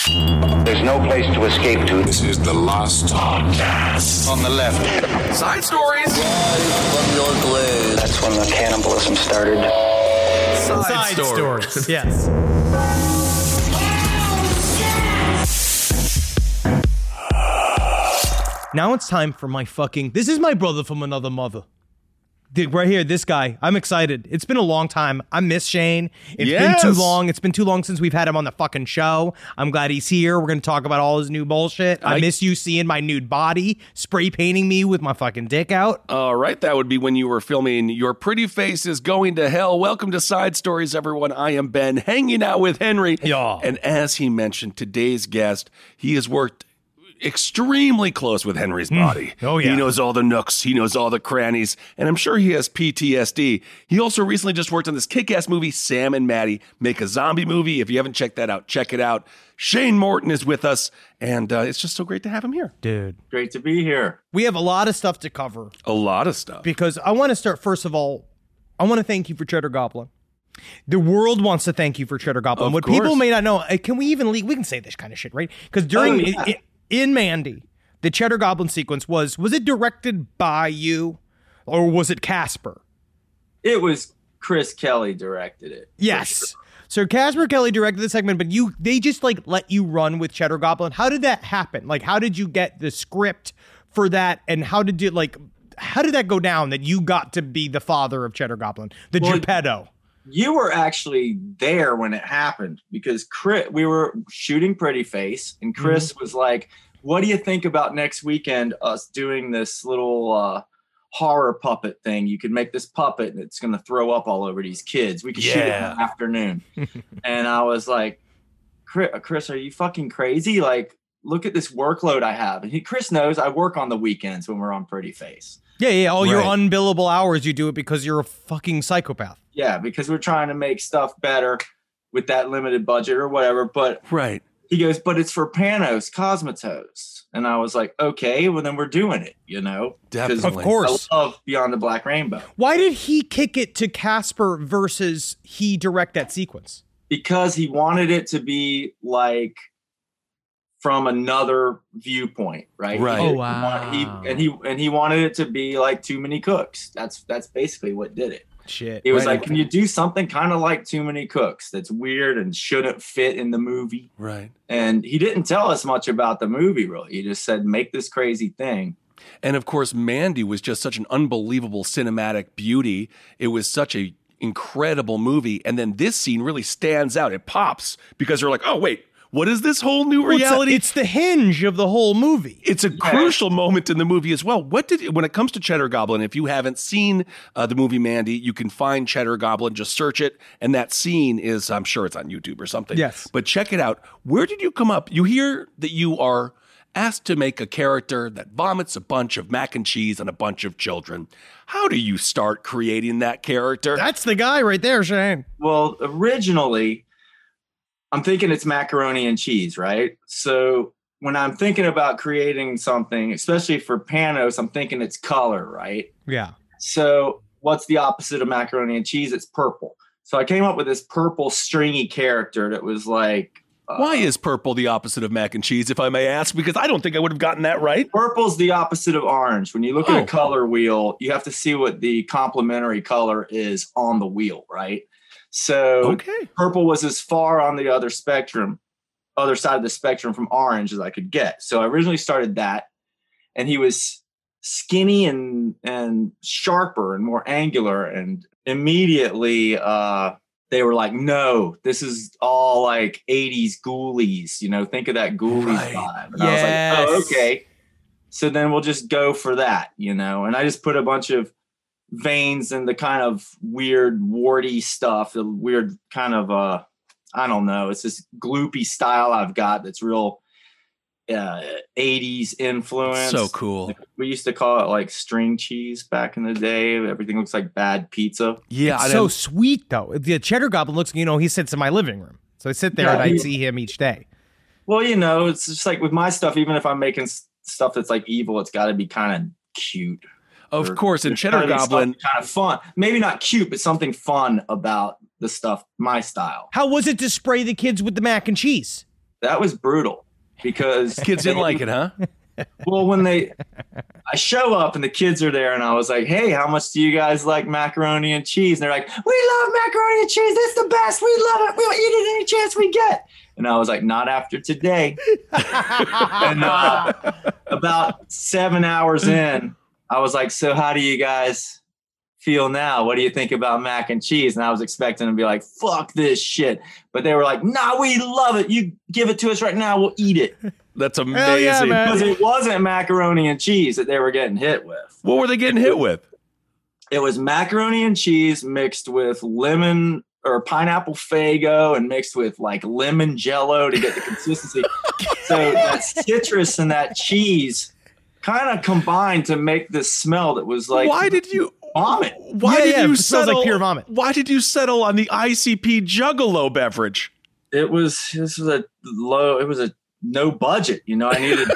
There's no place to escape to. This is the Lost Podcast. On the left. Side stories. That's when the cannibalism started. Side stories. Yes. Now it's time for my fucking... This is my brother from another mother. Right here, this guy. I'm excited. It's been a long time. I miss Shane. It's been too long. It's been too long since we've had him on the fucking show. I'm glad he's here. We're going to talk about all his new bullshit. I miss you seeing my nude body, spray painting me with my fucking dick out. All right, that would be when you were filming Your Pretty Face is Going to Hell. Welcome to Side Stories, everyone. I am Ben, hanging out with Henry. Yeah. And as he mentioned, today's guest, he has worked extremely close with Henry's body. Oh, yeah. He knows all the nooks. He knows all the crannies. And I'm sure he has PTSD. He also recently just worked on this kick-ass movie, Sam and Maddie Make a Zombie Movie. If you haven't checked that out, check it out. Shane Morton is with us, and it's just so great to have him here. Dude. Great to be here. We have a lot of stuff to cover. A lot of stuff. Because I want to start, first of all, I want to thank you for Cheddar Goblin. The world wants to thank you for Cheddar Goblin. Of What course. people may not know, can we even leak? We can say this kind of shit, right? Because during... In Mandy, the Cheddar Goblin sequence was it directed by you or was it Casper? It was Chris Kelly directed it. Yes. So Casper Kelly directed the segment, but they just like let you run with Cheddar Goblin. How did that happen? Like, how did you get the script for that? And how did that go down that you got to be the father of Cheddar Goblin, the Geppetto? You were actually there when it happened because we were shooting Pretty Face and Chris was like, what do you think about next weekend us doing this little horror puppet thing? You could make this puppet and it's going to throw up all over these kids. We could shoot it in the afternoon. And I was like, Chris, are you fucking crazy? Like, look at this workload I have. And Chris knows I work on the weekends when we're on Pretty Face. Yeah. All your unbillable hours, you do it because you're a fucking psychopath. Yeah, because we're trying to make stuff better with that limited budget or whatever. But he goes, but it's for Panos Cosmatos. And I was like, okay, well, then we're doing it, you know? Definitely. Of course. I love Beyond the Black Rainbow. Why did he kick it to Casper versus he direct that sequence? Because he wanted it to be like from another viewpoint, right? Right. Oh, wow. He wanted it to be like Too Many Cooks. That's basically what did it. Shit. It was like, can you do something kind of like Too Many Cooks that's weird and shouldn't fit in the movie? Right. And he didn't tell us much about the movie, really. He just said, make this crazy thing. And of course, Mandy was just such an unbelievable cinematic beauty. It was such a incredible movie. And then this scene really stands out. It pops because you're like, oh, wait. What is this whole new reality? It's the hinge of the whole movie. It's a crucial moment in the movie as well. When it comes to Cheddar Goblin, if you haven't seen the movie Mandy, you can find Cheddar Goblin, just search it. And that scene is, I'm sure it's on YouTube or something. Yes. But check it out. Where did you come up? You hear that you are asked to make a character that vomits a bunch of mac and cheese on a bunch of children. How do you start creating that character? That's the guy right there, Shane. Well, originally, I'm thinking it's macaroni and cheese, right? So when I'm thinking about creating something, especially for Panos, I'm thinking it's color, right? Yeah. So what's the opposite of macaroni and cheese? It's purple. So I came up with this purple stringy character that was like... Why is purple the opposite of mac and cheese, if I may ask? Because I don't think I would have gotten that right. Purple's the opposite of orange. When you look at a color wheel, you have to see what the complementary color is on the wheel, right? So purple was as far on the other side of the spectrum from orange as I could get. So I originally started that, and he was skinny and sharper and more angular. And immediately they were like, no, this is all like 80s Ghoulies, you know, think of that Ghoulies vibe. And I was like, oh, okay. So then we'll just go for that, you know, and I just put a bunch of veins and the kind of weird warty stuff, the weird kind of I don't know, it's this gloopy style I've got that's real 80s influence. So cool. Like, we used to call it like string cheese back in the day. Everything looks like bad pizza. Yeah, it's so sweet though. The Cheddar Goblin looks, you know, he sits in my living room, so I sit there and I see him each day. Well, you know, it's just like with my stuff, even if I'm making stuff that's like evil, it's got to be kind of cute. Of course, in Cheddar Goblin, kind of fun. Maybe not cute, but something fun about the stuff, my style. How was it to spray the kids with the mac and cheese? That was brutal because kids didn't like it, huh? Well, when I show up and the kids are there and I was like, hey, how much do you guys like macaroni and cheese? And they're like, we love macaroni and cheese. It's the best. We love it. We'll eat it any chance we get. And I was like, not after today. And about 7 hours in, I was like, so how do you guys feel now? What do you think about mac and cheese? And I was expecting them to be like, fuck this shit. But they were like, nah, we love it. You give it to us right now. We'll eat it. That's amazing. Because it wasn't macaroni and cheese that they were getting hit with. What were they getting hit with? It was macaroni and cheese mixed with lemon or pineapple Faygo and mixed with like lemon Jello to get the consistency. So that citrus and that cheese kind of combined to make this smell that was like, why did you vomit? Why did you settle like pure vomit? Why did you settle on the ICP Juggalo beverage? It was a no budget, I needed.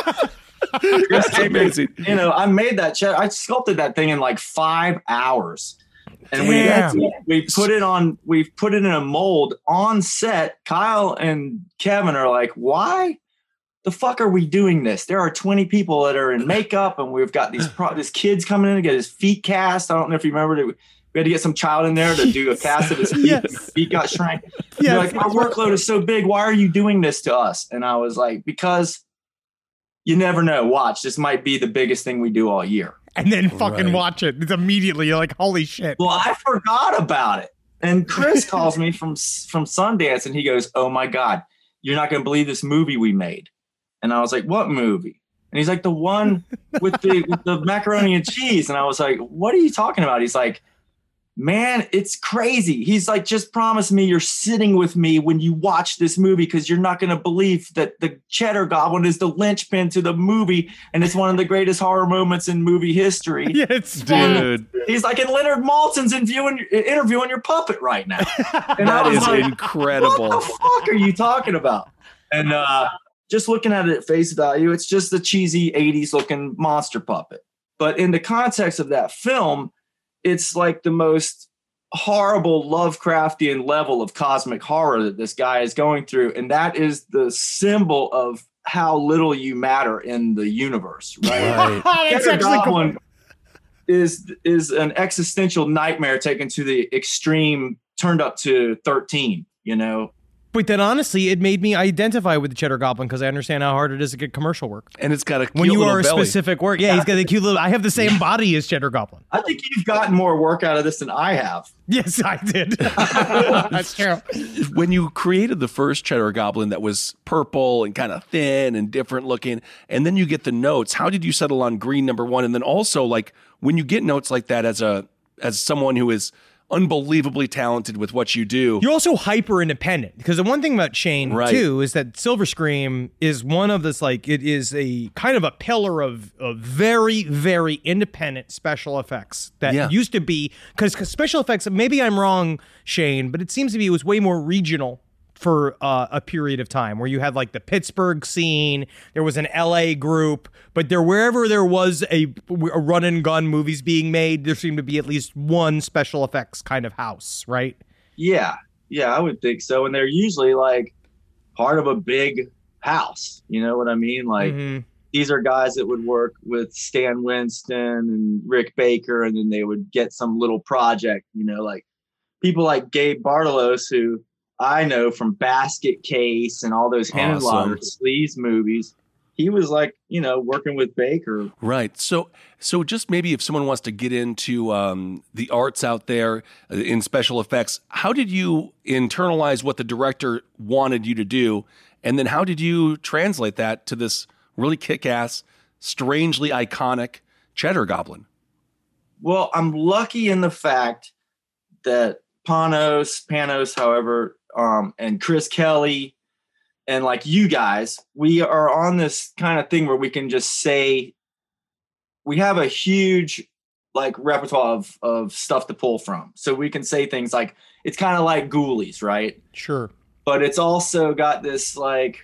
That's amazing. I made that cheddar. I sculpted that thing in like 5 hours, and we put it in a mold on set. Kyle and Kevin are like, "Why the fuck are we doing this? There are 20 people that are in makeup, and we've got this kid's coming in to get his feet cast. I don't know if you remember. We had to get some child in there to do a cast of his feet. Yes. His feet got shrank. Yes. Like, our workload is so big. Why are you doing this to us? And I was like, because you never know. Watch, this might be the biggest thing we do all year. And then fucking watch it. It's immediately, you're like, holy shit. Well, I forgot about it. And Chris calls me from Sundance, and he goes, oh my God, you're not going to believe this movie we made. And I was like, what movie? And he's like, the one with the macaroni and cheese. And I was like, what are you talking about? He's like, man, it's crazy. He's like, just promise me you're sitting with me when you watch this movie, because you're not going to believe that the Cheddar Goblin is the linchpin to the movie, and it's one of the greatest horror moments in movie history. Yes, dude. He's like, and Leonard Maltin's interviewing your puppet right now. And that is like, incredible. What the fuck are you talking about? And just looking at it at face value, it's just the cheesy 80s looking monster puppet. But in the context of that film, it's like the most horrible Lovecraftian level of cosmic horror that this guy is going through. And that is the symbol of how little you matter in the universe, right? Cheddar Goblin is an existential nightmare taken to the extreme, turned up to 13, But then honestly, it made me identify with the Cheddar Goblin because I understand how hard it is to get commercial work. And it's got a cute when you little are a belly. specific work. Yeah, he's got a cute little. I have the same body as Cheddar Goblin. I think you've gotten more work out of this than I have. Yes, I did. That's true. When you created the first Cheddar Goblin that was purple and kind of thin and different looking, and then you get the notes, how did you settle on green number one? And then also, like, when you get notes like that as someone who is unbelievably talented with what you do, you're also hyper independent, because the one thing about Shane too is that Silver Scream is one of this, like, it is a kind of a pillar of very, very independent special effects that used to be, because special effects, maybe I'm wrong, Shane, but it seems to be it was way more regional for a period of time, where you had like the Pittsburgh scene, there was an LA group, but wherever there was a run and gun movies being made, there seemed to be at least one special effects kind of house, right? Yeah, I would think so. And they're usually like part of a big house. You know what I mean? Like these are guys that would work with Stan Winston and Rick Baker, and then they would get some little project, like people like Gabe Bartalos, who I know from Basket Case and all those Henenlotter Sleaze movies. He was like, working with Baker. Right. So just maybe if someone wants to get into the arts out there in special effects, how did you internalize what the director wanted you to do? And then how did you translate that to this really kick-ass, strangely iconic Cheddar Goblin? Well, I'm lucky in the fact that Panos, however, and Chris Kelly, and like you guys, we are on this kind of thing where we can just say we have a huge like repertoire of stuff to pull from. So we can say things like, it's kind of like Ghoulies, right? Sure. But it's also got this like,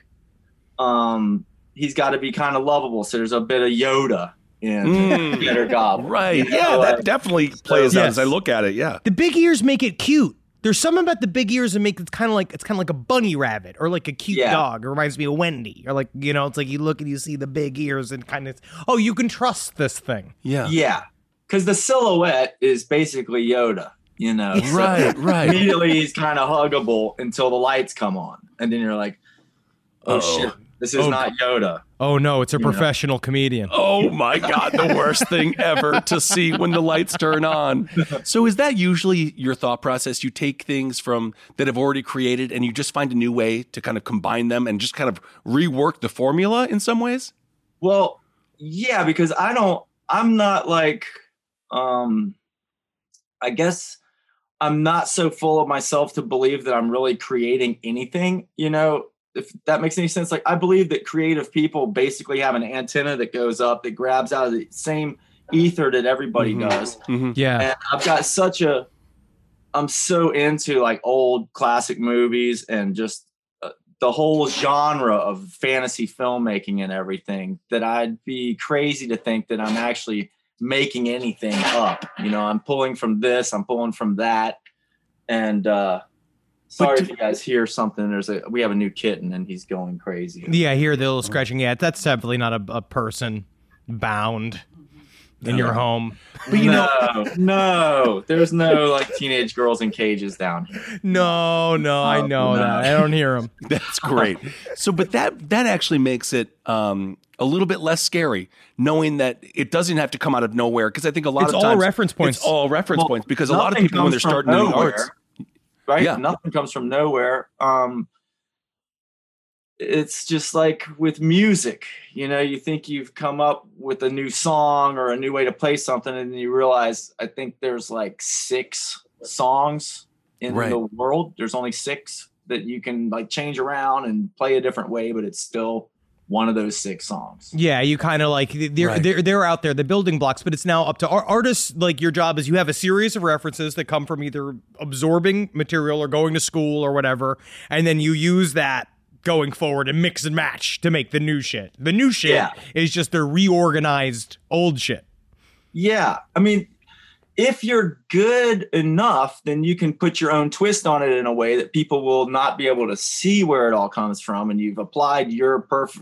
he's got to be kind of lovable. So there's a bit of Yoda in Cheddar Goblin. Right. That definitely plays out as I look at it. Yeah. The big ears make it cute. There's something about the big ears that make it's kind of like a bunny rabbit or like a cute dog. It reminds me of Wendy, or like, you know, it's like you look and you see the big ears and kind of, oh, you can trust this thing. Yeah, because the silhouette is basically Yoda, you know. Right. Immediately he's kind of huggable until the lights come on, and then you're like, oh shit, this is not Yoda. Oh no, it's a professional comedian. Oh my God, the worst thing ever to see when the lights turn on. So is that usually your thought process? You take things from that have already created and you just find a new way to kind of combine them and just kind of rework the formula in some ways? Well, yeah, because I'm not like, I guess I'm not so full of myself to believe that I'm really creating anything, you know, if that makes any sense. Like, I believe that creative people basically have an antenna that goes up, that grabs out of the same ether that everybody does. Mm-hmm. Yeah. And I've got I'm so into like old classic movies and just the whole genre of fantasy filmmaking and everything, that I'd be crazy to think that I'm actually making anything up. You know, I'm pulling from this, I'm pulling from that. And, sorry if you guys hear something. We have a new kitten and he's going crazy. Yeah, I hear the little scratching. Yeah, that's definitely not a person bound in your home. But no, there's no like teenage girls in cages down here. No, I know that. I don't hear them. That's great. So, but that actually makes it a little bit less scary, knowing that it doesn't have to come out of nowhere. Because I think a lot of times it's all reference points. It's all reference points because a lot of people when they're starting doing arts. Right? Yeah. Nothing comes from nowhere. It's just like with music, you know, you think you've come up with a new song or a new way to play something, and then you realize, I think there's like 6 songs in the world. There's only 6 that you can like change around and play a different way, but it's still one of those 6 songs. Yeah, you kind of like they're out there, the building blocks, but it's now up to artists. Like, your job is you have a series of references that come from either absorbing material or going to school or whatever, and then you use that going forward and mix and match to make the new shit. The new shit is just the reorganized old shit. Yeah, I mean, if you're good enough, then you can put your own twist on it in a way that people will not be able to see where it all comes from, and you've applied your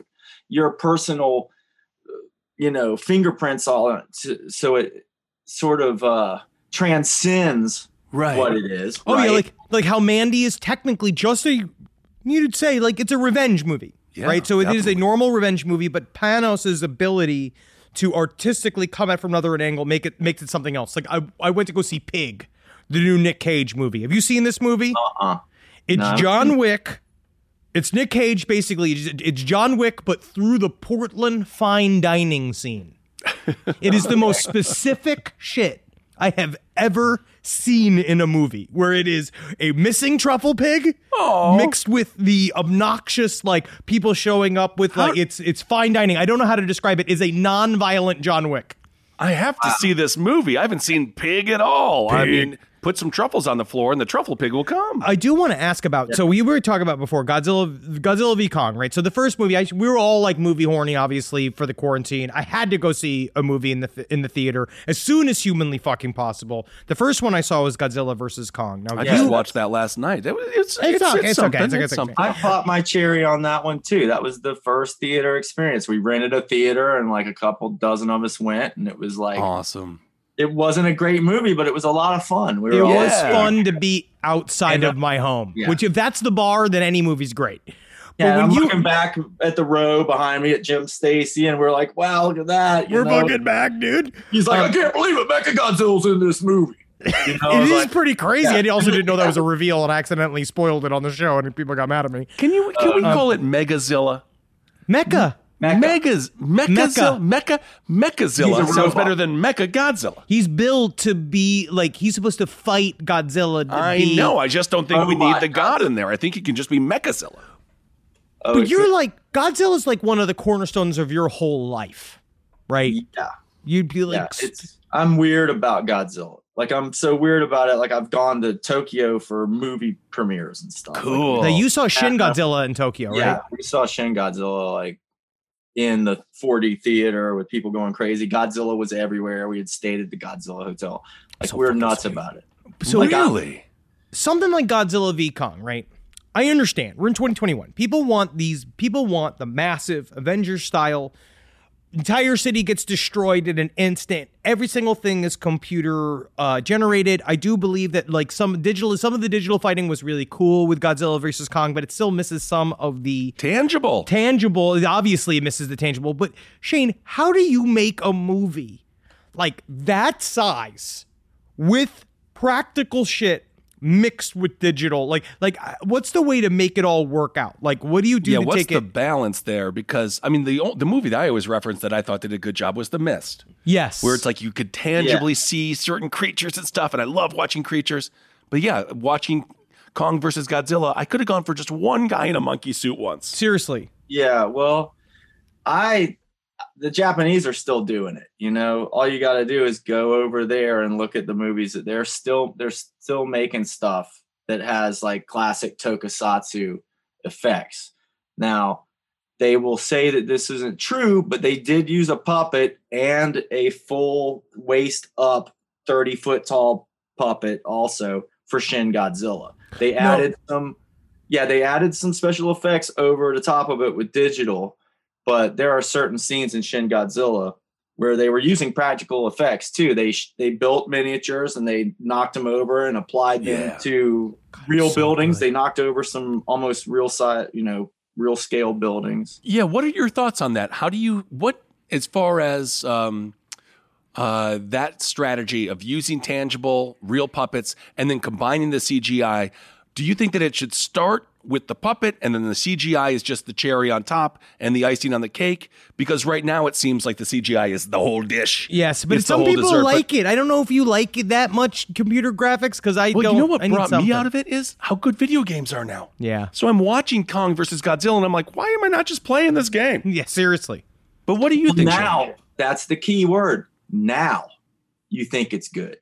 personal, you know, fingerprints all so it sort of transcends what it is. Oh yeah, like how Mandy is technically just you'd say like it's a revenge movie, right? So it is a normal revenge movie, but Panos' ability to artistically come at from another angle makes it something else. Like I went to go see Pig, the new Nick Cage movie. Have you seen this movie? It's John Wick. It's Nick Cage, basically. It's John Wick, but through the Portland fine dining scene. It is the most specific shit I have ever seen in a movie, where it is a missing truffle pig mixed with the obnoxious, like, people showing up with, like, it's fine dining. I don't know how to describe it. It's a non-violent John Wick. I have to see this movie. I haven't seen Pig at all. Pig. I mean, put some truffles on the floor and the truffle pig will come. I do want to ask about, so we were talking about before, Godzilla v. Kong, right? So the first movie, we were all like movie horny, obviously, for the quarantine. I had to go see a movie in the theater as soon as humanly fucking possible. The first one I saw was Godzilla vs. Kong. Now, I just watched that last night. It's something. I popped my cherry on that one too. That was the first theater experience. We rented a theater and like a couple dozen of us went, and it was like awesome. It wasn't a great movie, but it was a lot of fun. It was fun to be outside of my home, which if that's the bar, then any movie's great. Yeah, I'm looking back at the row behind me at Jim Stacy, and we're like, wow, look at that. We're fucking back, dude. He's like, I can't believe it. Mechagodzilla's in this movie. You know, it is pretty crazy. Yeah. I also didn't know that was a reveal and accidentally spoiled it on the show, and people got mad at me. Can we call it Megazilla? Mecha. Mechazilla sounds better than Mechagodzilla. He's built to be like, he's supposed to fight Godzilla. I know. I just don't think we need the god in there. I think he can just be Mechazilla. But you're like, Godzilla's like one of the cornerstones of your whole life, right? Yeah. You'd be like, I'm weird about Godzilla. Like, I'm so weird about it. Like, I've gone to Tokyo for movie premieres and stuff. Cool. Now, you saw Shin Godzilla in Tokyo, right? Yeah, we saw Shin Godzilla like in the 4D theater with people going crazy. Godzilla was everywhere. We had stayed at the Godzilla Hotel. Like, we're nuts about it. So like, really? something like Godzilla v Kong, right? I understand. We're in 2021. People want the massive Avengers style. Entire city gets destroyed in an instant. Every single thing is computer generated. I do believe that like some of the digital fighting was really cool with Godzilla versus Kong, but it still misses some of the tangible. Obviously it misses the tangible. But Shane, how do you make a movie like that size with practical shit mixed with digital? Like what's the way to make it all work out? Like, what do you do to what's take the balance there? Because I mean, the movie that I always reference that I thought did a good job was The Mist. Yes. Where it's like you could tangibly see certain creatures and stuff, and I love watching creatures. But yeah, watching Kong versus Godzilla, I could have gone for just one guy in a monkey suit once. Seriously. Yeah, well, the Japanese are still doing it. You know, all you got to do is go over there and look at the movies that they're still making stuff that has like classic tokusatsu effects. Now, they will say that this isn't true, but they did use a puppet and a full waist up 30-foot tall puppet also for Shin Godzilla. They added some special effects over the top of it with digital. But there are certain scenes in Shin Godzilla where they were using practical effects too. They built miniatures and they knocked them over and applied them to real buildings. Good. They knocked over some almost real size, real scale buildings. Yeah. What are your thoughts on that? As far as that strategy of using tangible real puppets and then combining the CGI, do you think that it should start with the puppet and then the CGI is just the cherry on top and the icing on the cake? Because right now it seems like the CGI is the whole dish. Yes, but some people like it. I don't know if you like it that much, computer graphics, because you know what brought me out of it is how good video games are now. Yeah. So I'm watching Kong versus Godzilla and I'm like, why am I not just playing this game? Yeah, seriously. But what do you think? Now, Shane? That's the key word. Now you think it's good.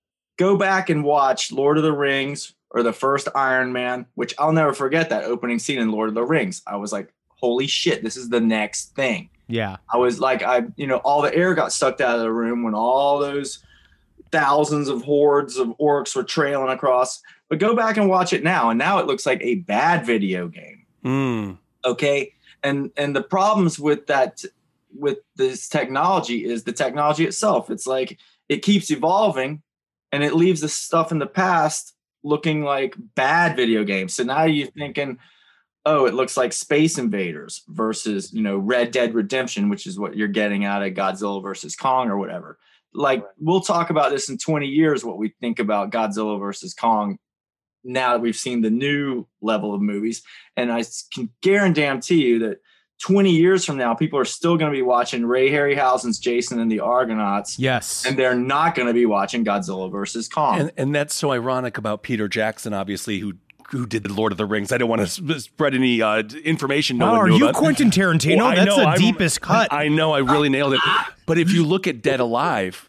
Go back and watch Lord of the Rings or the first Iron Man, which I'll never forget that opening scene in Lord of the Rings. I was like, holy shit, this is the next thing. Yeah. I was like, all the air got sucked out of the room when all those thousands of hordes of orcs were trailing across. But go back and watch it now. And now it looks like a bad video game. Okay. And the problems with that, with this technology is the technology itself. It's like, it keeps evolving and it leaves the stuff in the past looking like bad video games. So now you're thinking, oh, it looks like Space Invaders versus, Red Dead Redemption, which is what you're getting out of Godzilla versus Kong or whatever. Like, we'll talk about this in 20 years, what we think about Godzilla versus Kong now that we've seen the new level of movies. And I can guarantee you that 20 years from now, people are still going to be watching Ray Harryhausen's Jason and the Argonauts. Yes. And they're not going to be watching Godzilla versus Kong. And that's so ironic about Peter Jackson, obviously, who did the Lord of the Rings. I don't want to spread any information. No one knew you about. Quentin Tarantino? Well, that's the deepest cut. I know. I really nailed it. But if you look at Dead Alive,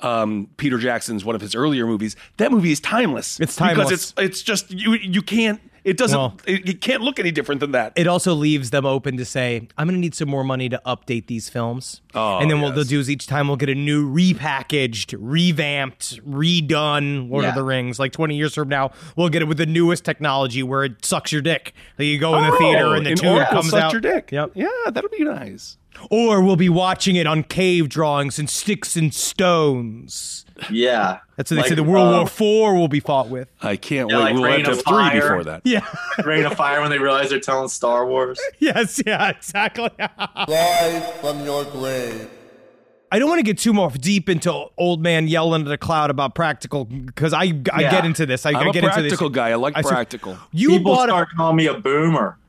Peter Jackson's one of his earlier movies, that movie is timeless. It's timeless. Because it's just, you can't. It doesn't. It can't look any different than that. It also leaves them open to say, "I'm going to need some more money to update these films." And then what they'll do is each time we'll get a new repackaged, revamped, redone Lord of the Rings. Like 20 years from now, we'll get it with the newest technology where it sucks your dick. Like you go in the theater and the tune comes out. Your dick. Yep. Yeah, that'll be nice. Or we'll be watching it on cave drawings and sticks and stones. Yeah. That's what they say the World War IV will be fought with. I can't wait. Like we'll have to have 3 before that. Yeah. Rain of Fire when they realize they're telling Star Wars. Yes, yeah, exactly. Rise from your grave. I don't want to get too more deep into old man yelling at a cloud about practical, because I get into this. I'm a practical guy. I like practical. People start calling me a boomer.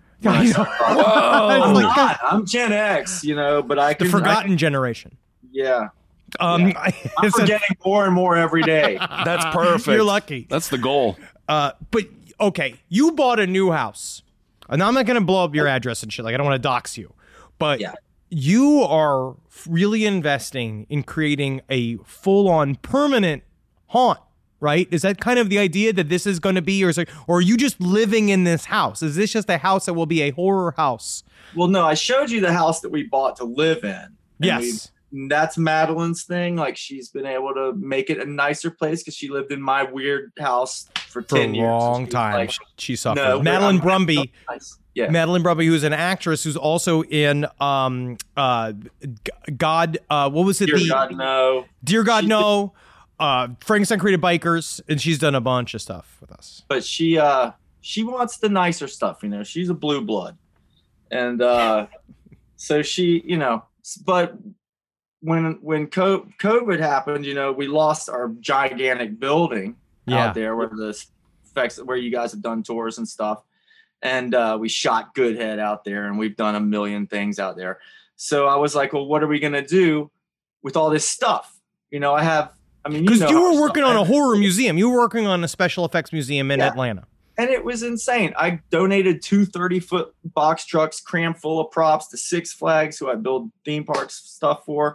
I'm Gen X, but I can. The forgotten generation. Yeah. I'm forgetting more and more every day. That's perfect. You're lucky. That's the goal. But okay, you bought a new house, and I'm not going to blow up your address and shit. Like I don't want to dox you, but you are really investing in creating a full-on permanent haunt. Right? Is that kind of the idea that this is going to be, or are you just living in this house? Is this just a house that will be a horror house? Well, no, I showed you the house that we bought to live in. Yes. that's Madeline's thing. Like, she's been able to make it a nicer place because she lived in my weird house for 10 years. For a long time. Like, she suffered. No, Madeline Brumby. Yeah. Madeline Brumby, who's an actress who's also in what was it? Dear God, No. Dear God, No. Frankenstein Created Bikers, and she's done a bunch of stuff with us. But she wants the nicer stuff, you know. She's a blue blood. And so she, you know, but when COVID happened, you know, we lost our gigantic building out there where you guys have done tours and stuff. And we shot Goodhead out there, and we've done a million things out there. So I was like, well, what are we going to do with all this stuff? You know, because you were working on a horror museum. You were working on a special effects museum in Atlanta. And it was insane. I donated 2 30-foot box trucks crammed full of props to Six Flags, who I build theme parks stuff for.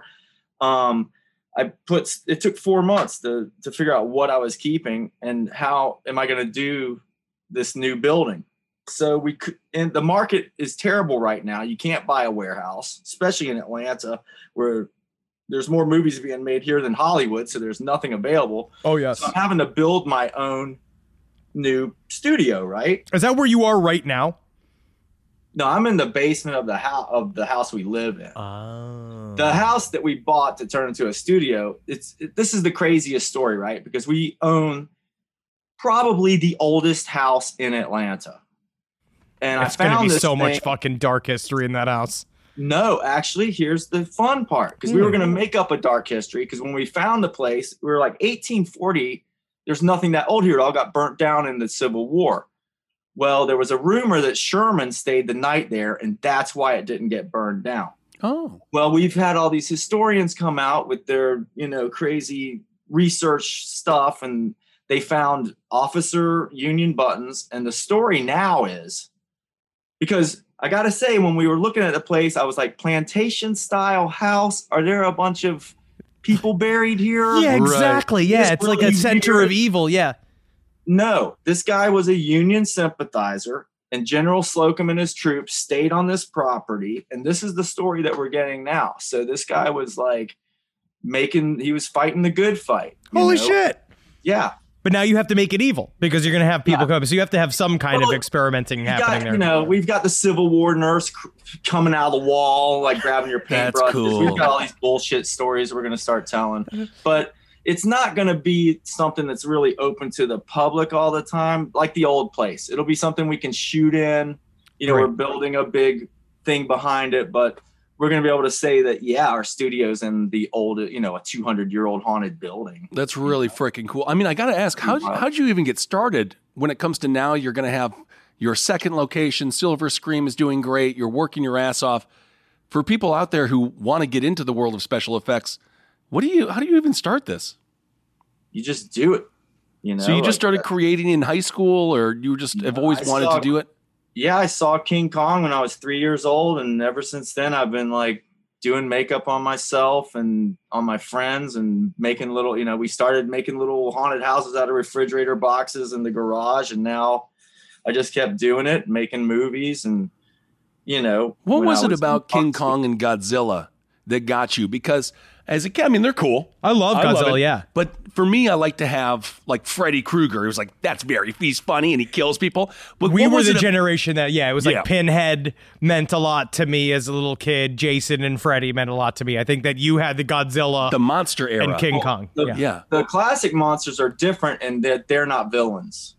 It took 4 months to figure out what I was keeping and how am I going to do this new building. So and the market is terrible right now. You can't buy a warehouse, especially in Atlanta, where there's more movies being made here than Hollywood. So there's nothing available. Oh, yes. So I'm having to build my own new studio, right? Is that where you are right now? No, I'm in the basement of the house we live in. Oh. The house that we bought to turn into a studio. This is the craziest story, right? Because we own probably the oldest house in Atlanta. And it's going to be so much fucking dark history in that house. No, actually, here's the fun part. Because we were going to make up a dark history. Because when we found the place, we were like 1840. There's nothing that old here. It all got burnt down in the Civil War. Well, there was a rumor that Sherman stayed the night there, and that's why it didn't get burned down. Oh. Well, we've had all these historians come out with their, you know, crazy research stuff, and they found officer Union buttons. And the story now is, because I got to say, when we were looking at the place, I was like, plantation style house. Are there a bunch of people buried here? Yeah, exactly. Yeah, it's really like a center of evil. Yeah. No, this guy was a Union sympathizer, and General Slocum and his troops stayed on this property. And this is the story that we're getting now. So this guy was like he was fighting the good fight. Holy shit. Yeah. But now you have to make it evil because you're going to have people come. So you have to have some kind of experimenting happening there. You know, we've got the Civil War nurse coming out of the wall, like grabbing your paintbrushes. That's cool. We've got all these bullshit stories we're going to start telling. But it's not going to be something that's really open to the public all the time, like the old place. It'll be something we can shoot in. You know, We're building a big thing behind it, but we're going to be able to say that, yeah, our studio's in the old, you know, a 200-year-old haunted building. That's really freaking cool. I mean, I got to ask, how'd you even get started when it comes to now you're going to have your second location, Silver Scream is doing great, you're working your ass off. For people out there who want to get into the world of special effects, how do you even start this? You just do it. You know, so you just started creating in high school, or you just have always wanted to do it? Yeah, I saw King Kong when I was 3 years old, and ever since then I've been like doing makeup on myself and on my friends and making little, you know, we started making little haunted houses out of refrigerator boxes in the garage, and now I just kept doing it, making movies. And, you know, what was it about King Kong and Godzilla that got you? Because as a kid, I mean, they're cool. I love Godzilla, yeah. But for me, I like to have like Freddy Krueger. It was like, he's funny and he kills people. But we were the generation that, it was like Pinhead meant a lot to me as a little kid. Jason and Freddy meant a lot to me. I think that you had the Godzilla, the monster era, and King Kong. The classic monsters are different in that they're not villains.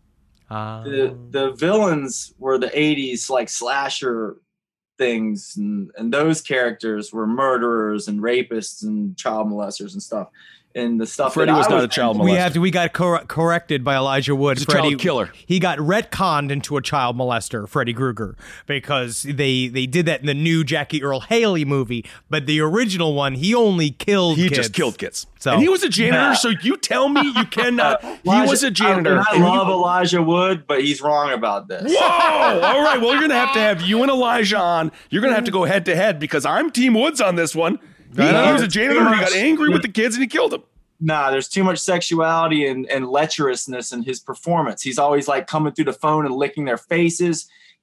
The villains were the 80s, like slasher things, and those characters were murderers and rapists and child molesters and stuff. And the stuff Freddy was not a child molester. We got corrected by Elijah Wood. He's a child killer. He got retconned into a child molester, Freddy Krueger, because they did that in the new Jackie Earl Haley movie. But the original one, he only killed kids. He just killed kids. So, and he was a janitor, so you tell me you cannot. He was a janitor. I love Elijah Wood, but he's wrong about this. Whoa! All right, well, you're going to have you and Elijah on. You're going to have to go head-to-head because I'm Team Woods on this one. He was a janitor. He got angry with the kids and he killed them. Nah, there's too much sexuality and lecherousness in his performance. He's always like coming through the phone and licking their faces.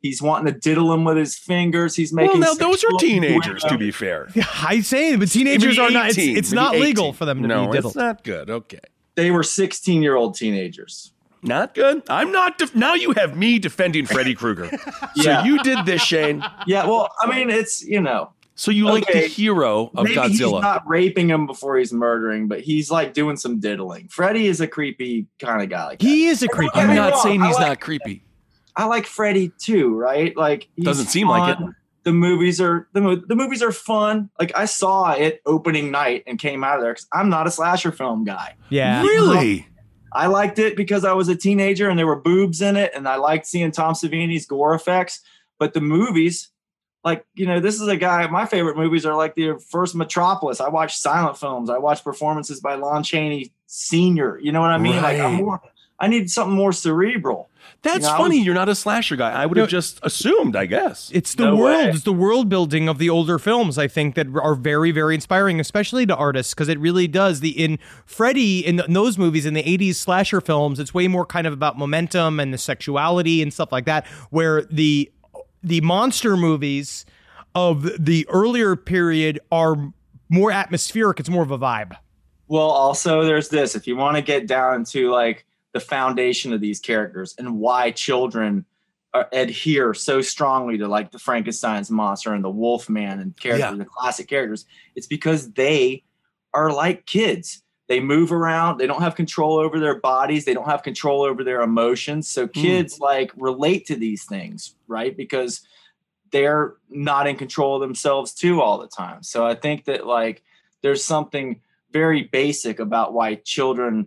He's wanting to diddle him with his fingers. He's making. Well, now those are teenagers, to be fair. I say, but teenagers are not. It's not legal for them to be diddled. No, it's not good. Okay. They were 16-year-old teenagers. Not good. I'm not. Now you have me defending Freddy Krueger. So you did this, Shane. Yeah. Well, I mean, it's So you like the hero of maybe Godzilla? He's not raping him before he's murdering, but he's like doing some diddling. Freddy is a creepy kind of guy. Like he is a creepy. I'm not saying he's not creepy. I like Freddy too, right? Like doesn't seem like it. The movies are fun. Like I saw it opening night and came out of there because I'm not a slasher film guy. Yeah, really. I liked it because I was a teenager and there were boobs in it, and I liked seeing Tom Savini's gore effects. But the movies, like this is a guy. My favorite movies are like the first Metropolis. I watch silent films. I watch performances by Lon Chaney Sr. You know what I mean? Right. Like I need something more cerebral. That's funny. You're not a slasher guy. I would have just assumed, I guess. It's the world. It's the world building of the older films, I think, that are very, very inspiring, especially to artists, because it really does. In Freddy, in those movies, in the 80s slasher films, it's way more kind of about momentum and the sexuality and stuff like that, where the monster movies of the earlier period are more atmospheric. It's more of a vibe. Well, also, there's this. If you want to get down to like the foundation of these characters and why children adhere so strongly to like the Frankenstein's monster and the Wolfman and the classic characters, it's because they are like kids. They move around. They don't have control over their bodies. They don't have control over their emotions. So kids like relate to these things, right? Because they're not in control of themselves too all the time. So I think that like there's something very basic about why children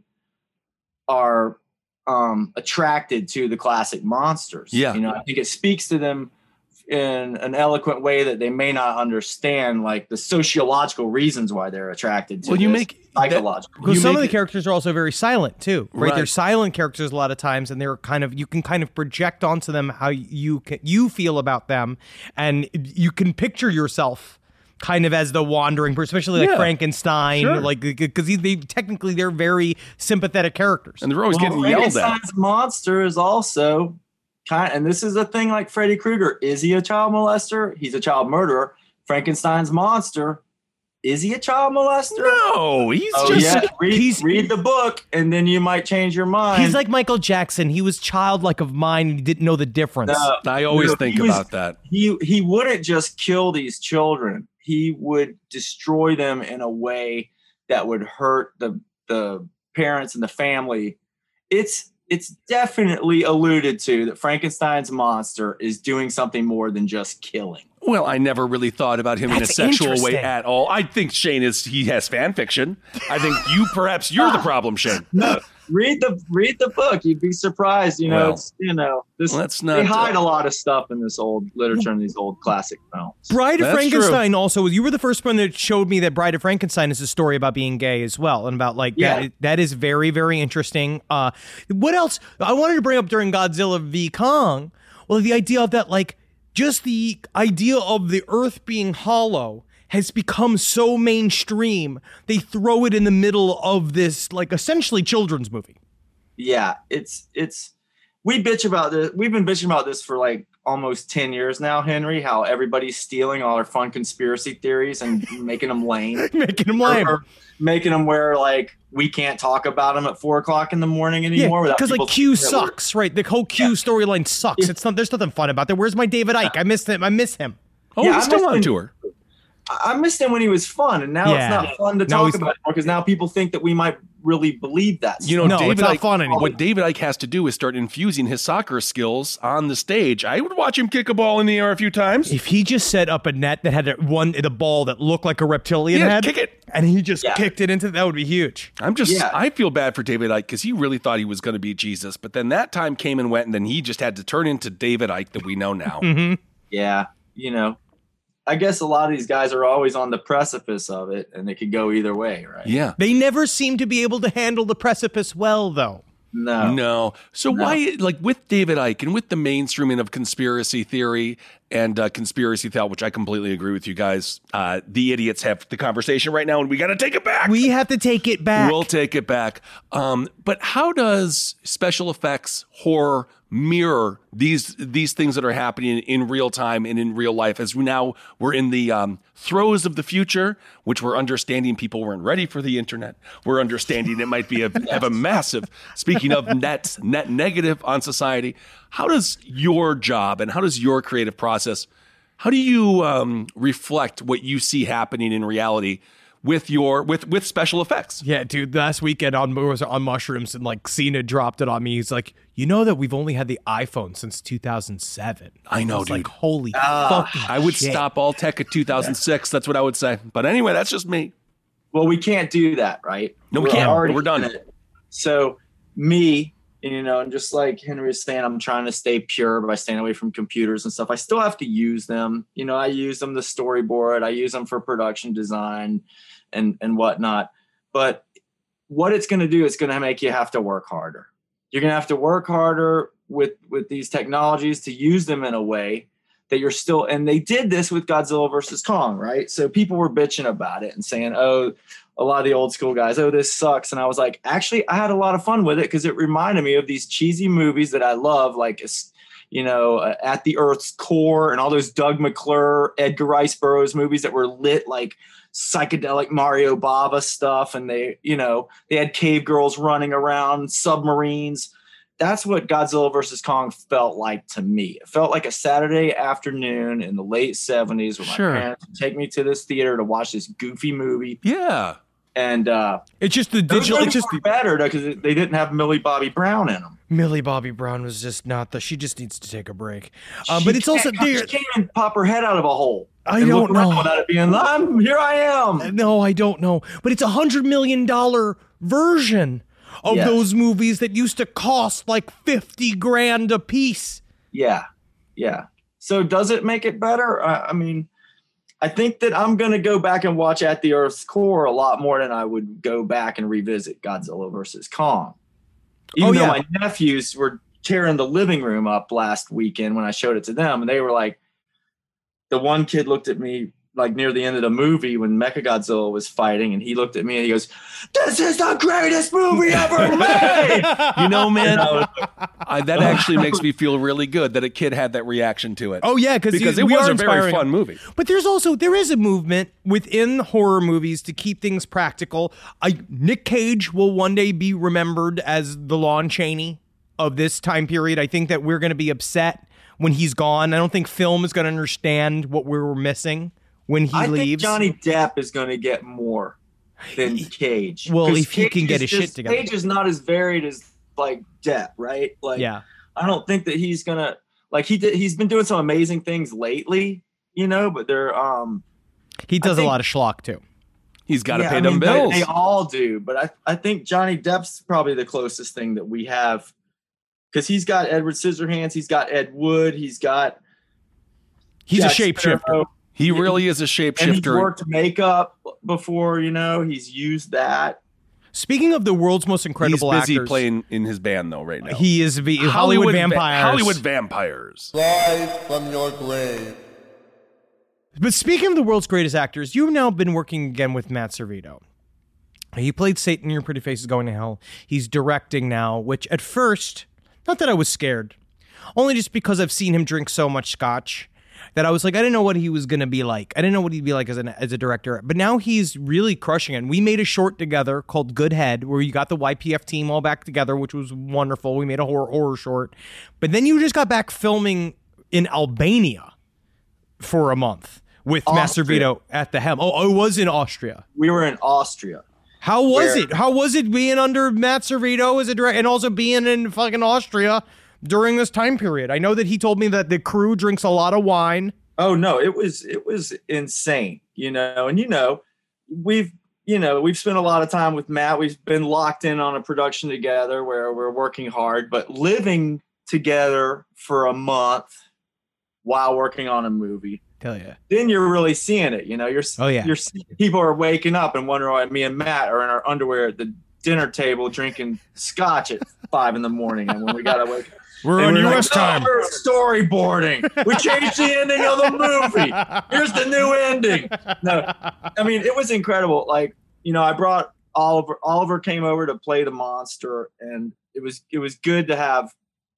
are attracted to the classic monsters. Yeah. I think it speaks to them in an eloquent way that they may not understand, like the sociological reasons why they're attracted to psychological. Because some of the characters are also very silent too, right? They're silent characters a lot of times, and they're you can kind of project onto them how you feel about them, and you can picture yourself kind of as the wandering person, especially like Frankenstein, like because they're very sympathetic characters, and they're always getting yelled at. Frankenstein's monster is also and this is a thing like Freddy Krueger. Is he a child molester? He's a child murderer. Frankenstein's monster, is he a child molester? No, he's read the book, and then you might change your mind. He's like Michael Jackson. He was childlike of mind, and he didn't know the difference. I always think about that. He wouldn't just kill these children. He would destroy them in a way that would hurt the parents and the family. It's definitely alluded to that Frankenstein's monster is doing something more than just killing. Well, I never really thought about him in a sexual way at all. I think Shane he has fan fiction. I think you're the problem, Shane. No, read the book. You'd be surprised. They hide a lot of stuff in this old literature and these old classic films. Bride of Frankenstein also, you were the first one that showed me that Bride of Frankenstein is a story about being gay as well, and about that is very, very interesting. What else I wanted to bring up during Godzilla v Kong? Well, the idea of that, like, just the idea of the Earth being hollow has become so mainstream. They throw it in the middle of this, like, essentially children's movie. Yeah, we bitch about this. We've been bitching about this for like almost 10 years now, Henry, how everybody's stealing all our fun conspiracy theories and making them lame. Or making them where like we can't talk about them at 4:00 in the morning anymore. Because like Q sucks, right? The whole Q storyline sucks. It's not. There's nothing fun about that. Where's my David Icke? I miss him. Oh, he's still on tour. I missed him when he was fun, and now it's not fun to talk about because now people think that we might really believe that. David it's not fun anymore. What David Icke has to do is start infusing his soccer skills on the stage. I would watch him kick a ball in the air a few times. If he just set up a net that had the ball that looked like a reptilian head, kick it, and he just kicked it into that would be huge. I feel bad for David Icke because he really thought he was going to be Jesus, but then that time came and went, and then he just had to turn into David Icke that we know now. Mm-hmm. Yeah, I guess a lot of these guys are always on the precipice of it, and it could go either way, right? Yeah. They never seem to be able to handle the precipice well, though. No. So why, like with David Icke and with the mainstreaming of conspiracy theory and conspiracy thought, which I completely agree with you guys. The idiots have the conversation right now, and we got to take it back. We have to take it back. We'll take it back. But how does special effects horror mirror these things that are happening in real time and in real life, as we're in the throes of the future, which we're understanding people weren't ready for the internet. We're understanding it might be have a massive, speaking of net negative on society. How does your job and how does your creative process, how do you reflect what you see happening in reality with special effects? Yeah, dude, last weekend on mushrooms, and like Cena dropped it on me. He's like, you know that we've only had the iPhone since 2007. I know, dude. Like, holy fucking I would shit. stop all tech at 2006. That's what I would say. But anyway, that's just me. Well, we can't do that, right? No, we can't. We're done. So me, and just like Henry was saying, I'm trying to stay pure by staying away from computers and stuff. I still have to use them. I use them to storyboard. I use them for production design and whatnot. But what it's going to do, it's going to make you have to work harder. You're going to have to work harder with these technologies to use them in a way that you're still, and they did this with Godzilla versus Kong, right? So people were bitching about it and saying, oh, a lot of the old school guys, oh, this sucks. And I was like, actually, I had a lot of fun with it because it reminded me of these cheesy movies that I love, like, At the Earth's Core and all those Doug McClure, Edgar Rice Burroughs movies that were lit like psychedelic Mario Bava stuff. And they had cave girls running around, submarines. That's what Godzilla versus Kong felt like to me. It felt like a Saturday afternoon in the late 70s when my parents would take me to this theater to watch this goofy movie. Yeah. And it's just the digital. It's just better because they didn't have Millie Bobby Brown in them. Millie Bobby Brown was just not the. She just needs to take a break. But it's also she can't even pop her head out of a hole. I don't know. Without it being, here I am. No, I don't know. But it's $100 million version of those movies that used to cost like $50,000 a piece. Yeah. So does it make it better? I think that I'm going to go back and watch At the Earth's Core a lot more than I would go back and revisit Godzilla versus Kong. Even though my nephews were tearing the living room up last weekend when I showed it to them, and they were like, the one kid looked at me like near the end of the movie when Mechagodzilla was fighting, and he looked at me and he goes, "This is the greatest movie ever made!" Man, that actually makes me feel really good that a kid had that reaction to it. Oh yeah, because it was a very fun movie. But there is a movement within horror movies to keep things practical. Nick Cage will one day be remembered as the Lon Chaney of this time period. I think that we're going to be upset when he's gone. I don't think film is going to understand what we were missing when he leaves. I think Johnny Depp is going to get more than Cage. Well, if he can get his shit together. Cage is not as varied as like Depp, right? Like, yeah. I don't think that he's going to he's been doing some amazing things lately, but they're he does a lot of schlock too. He's got to pay them bills. They all do, but I think Johnny Depp's probably the closest thing that we have, because he's got Edward Scissorhands, he's got Ed Wood, he's a shapeshifter. He really is a shapeshifter. And he's worked makeup before, he's used that. Speaking of the world's most incredible actors. He's busy playing in his band, though, right now. He is Hollywood Vampires. Hollywood Vampires. Rise from your grave. But speaking of the world's greatest actors, you've now been working again with Matt Servito. He played Satan in Your Pretty Face is Going to Hell. He's directing now, which at first, not that I was scared, only just because I've seen him drink so much scotch that I was like, I didn't know what he was going to be like. I didn't know what he'd be like as a director. But now he's really crushing it. And we made a short together called Good Head, where you got the YPF team all back together, which was wonderful. We made a horror short. But then you just got back filming in Albania for a month with Matt Servito at the helm. Oh, it was in Austria. We were in Austria. How was it? How was it being under Matt Servito as a director and also being in fucking Austria during this time period? I know that he told me that the crew drinks a lot of wine. Oh no, it was insane, and we've spent a lot of time with Matt. We've been locked in on a production together where we're working hard, but living together for a month while working on a movie. Hell yeah. Then you're really seeing it, you're people are waking up and wondering why me and Matt are in our underwear at the dinner table drinking scotch at 5 a.m. and when we gotta wake up. We're on US time. We're storyboarding. We changed the ending of the movie. Here's the new ending. No, I mean, it was incredible. Like, I brought Oliver. Oliver came over to play the monster, and it was good to have,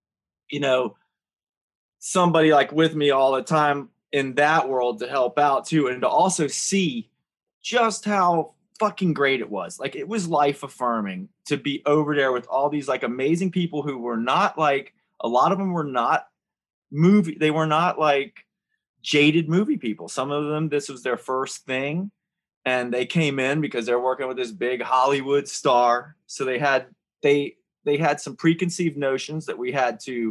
somebody like with me all the time in that world to help out too, and to also see just how fucking great it was. Like, it was life affirming to be over there with all these like amazing people who were not like, a lot of them were not they were not like jaded movie people. Some of them, this was their first thing, and they came in because they're working with this big Hollywood star. So they had some preconceived notions that we had to,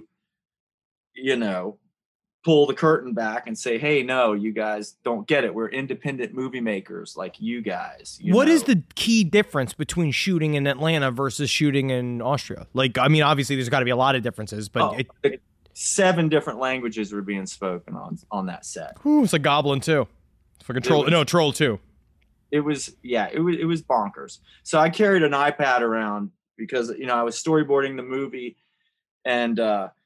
pull the curtain back and say, hey, no, you guys don't get it. We're independent movie makers like you guys. What is the key difference between shooting in Atlanta versus shooting in Austria? Like, I mean, obviously there's got to be a lot of differences, but 7 different languages were being spoken on that set. Ooh, it's a Goblin too. It's like a Troll too. It was bonkers. So I carried an iPad around because, I was storyboarding the movie, and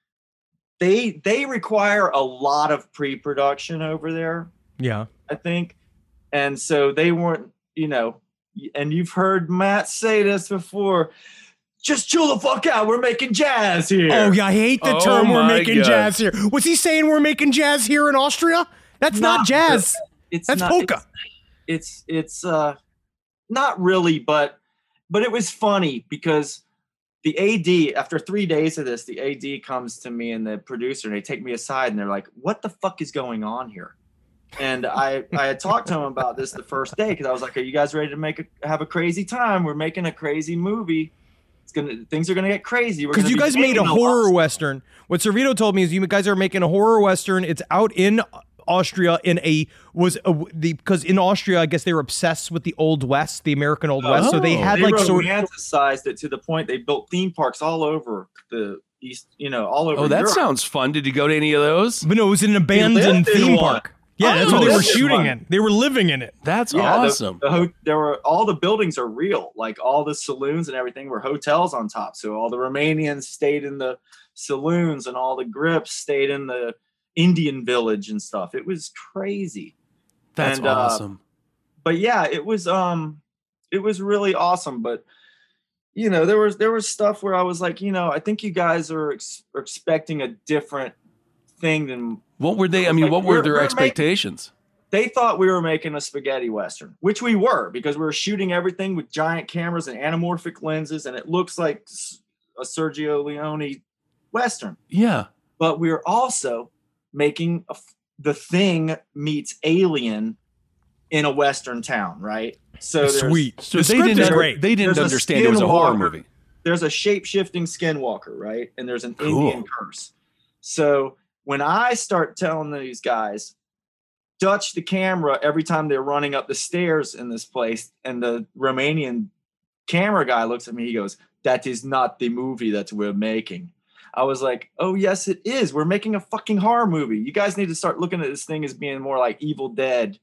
they require a lot of pre-production over there. Yeah, I think. And so they weren't, and you've heard Matt say this before, just chill the fuck out. We're making jazz here. Oh, yeah, I hate the term we're making jazz here. Was he saying we're making jazz here in Austria? That's not jazz. That's polka. It's not really, but it was funny because the AD, after 3 days of this, the AD comes to me and the producer, and they take me aside and they're like, what the fuck is going on here? And I had talked to him about this the first day, because I was like, are you guys ready to have a crazy time? We're making a crazy movie. Things are going to get crazy. Because you guys made a horror Western. What Servito told me is you guys are making a horror Western. It's out in Austria because in Austria, I guess they were obsessed with the Old West, the American Old West. So they had romanticized it to the point they built theme parks all over the East, all over. Oh, that Europe. sounds fun. Did you go to any of those? But no, it was an abandoned theme park. Yeah, that's what they were shooting in. They were living in it. That's awesome. There were all the buildings are real, like all the saloons and everything were hotels on top. So all the Romanians stayed in the saloons, and all the Grips stayed in the Indian village and stuff. It was crazy. That's awesome. But yeah, it was really awesome. But there was stuff where I was like, I think you guys are expecting a different thing than what were they? I mean, what were their expectations? They thought we were making a spaghetti Western, which we were, because we were shooting everything with giant cameras and anamorphic lenses, and it looks like a Sergio Leone Western. Yeah. But we were also making The Thing meets Alien in a Western town, right? So sweet. So they didn't understand it was a horror movie. There's a shape-shifting skinwalker, right? And there's an Indian curse. So when I start telling these guys, Dutch the camera every time they're running up the stairs in this place, and the Romanian camera guy looks at me, he goes, that is not the movie that we're making. I was like, oh, yes, it is. We're making a fucking horror movie. You guys need to start looking at this thing as being more like Evil Dead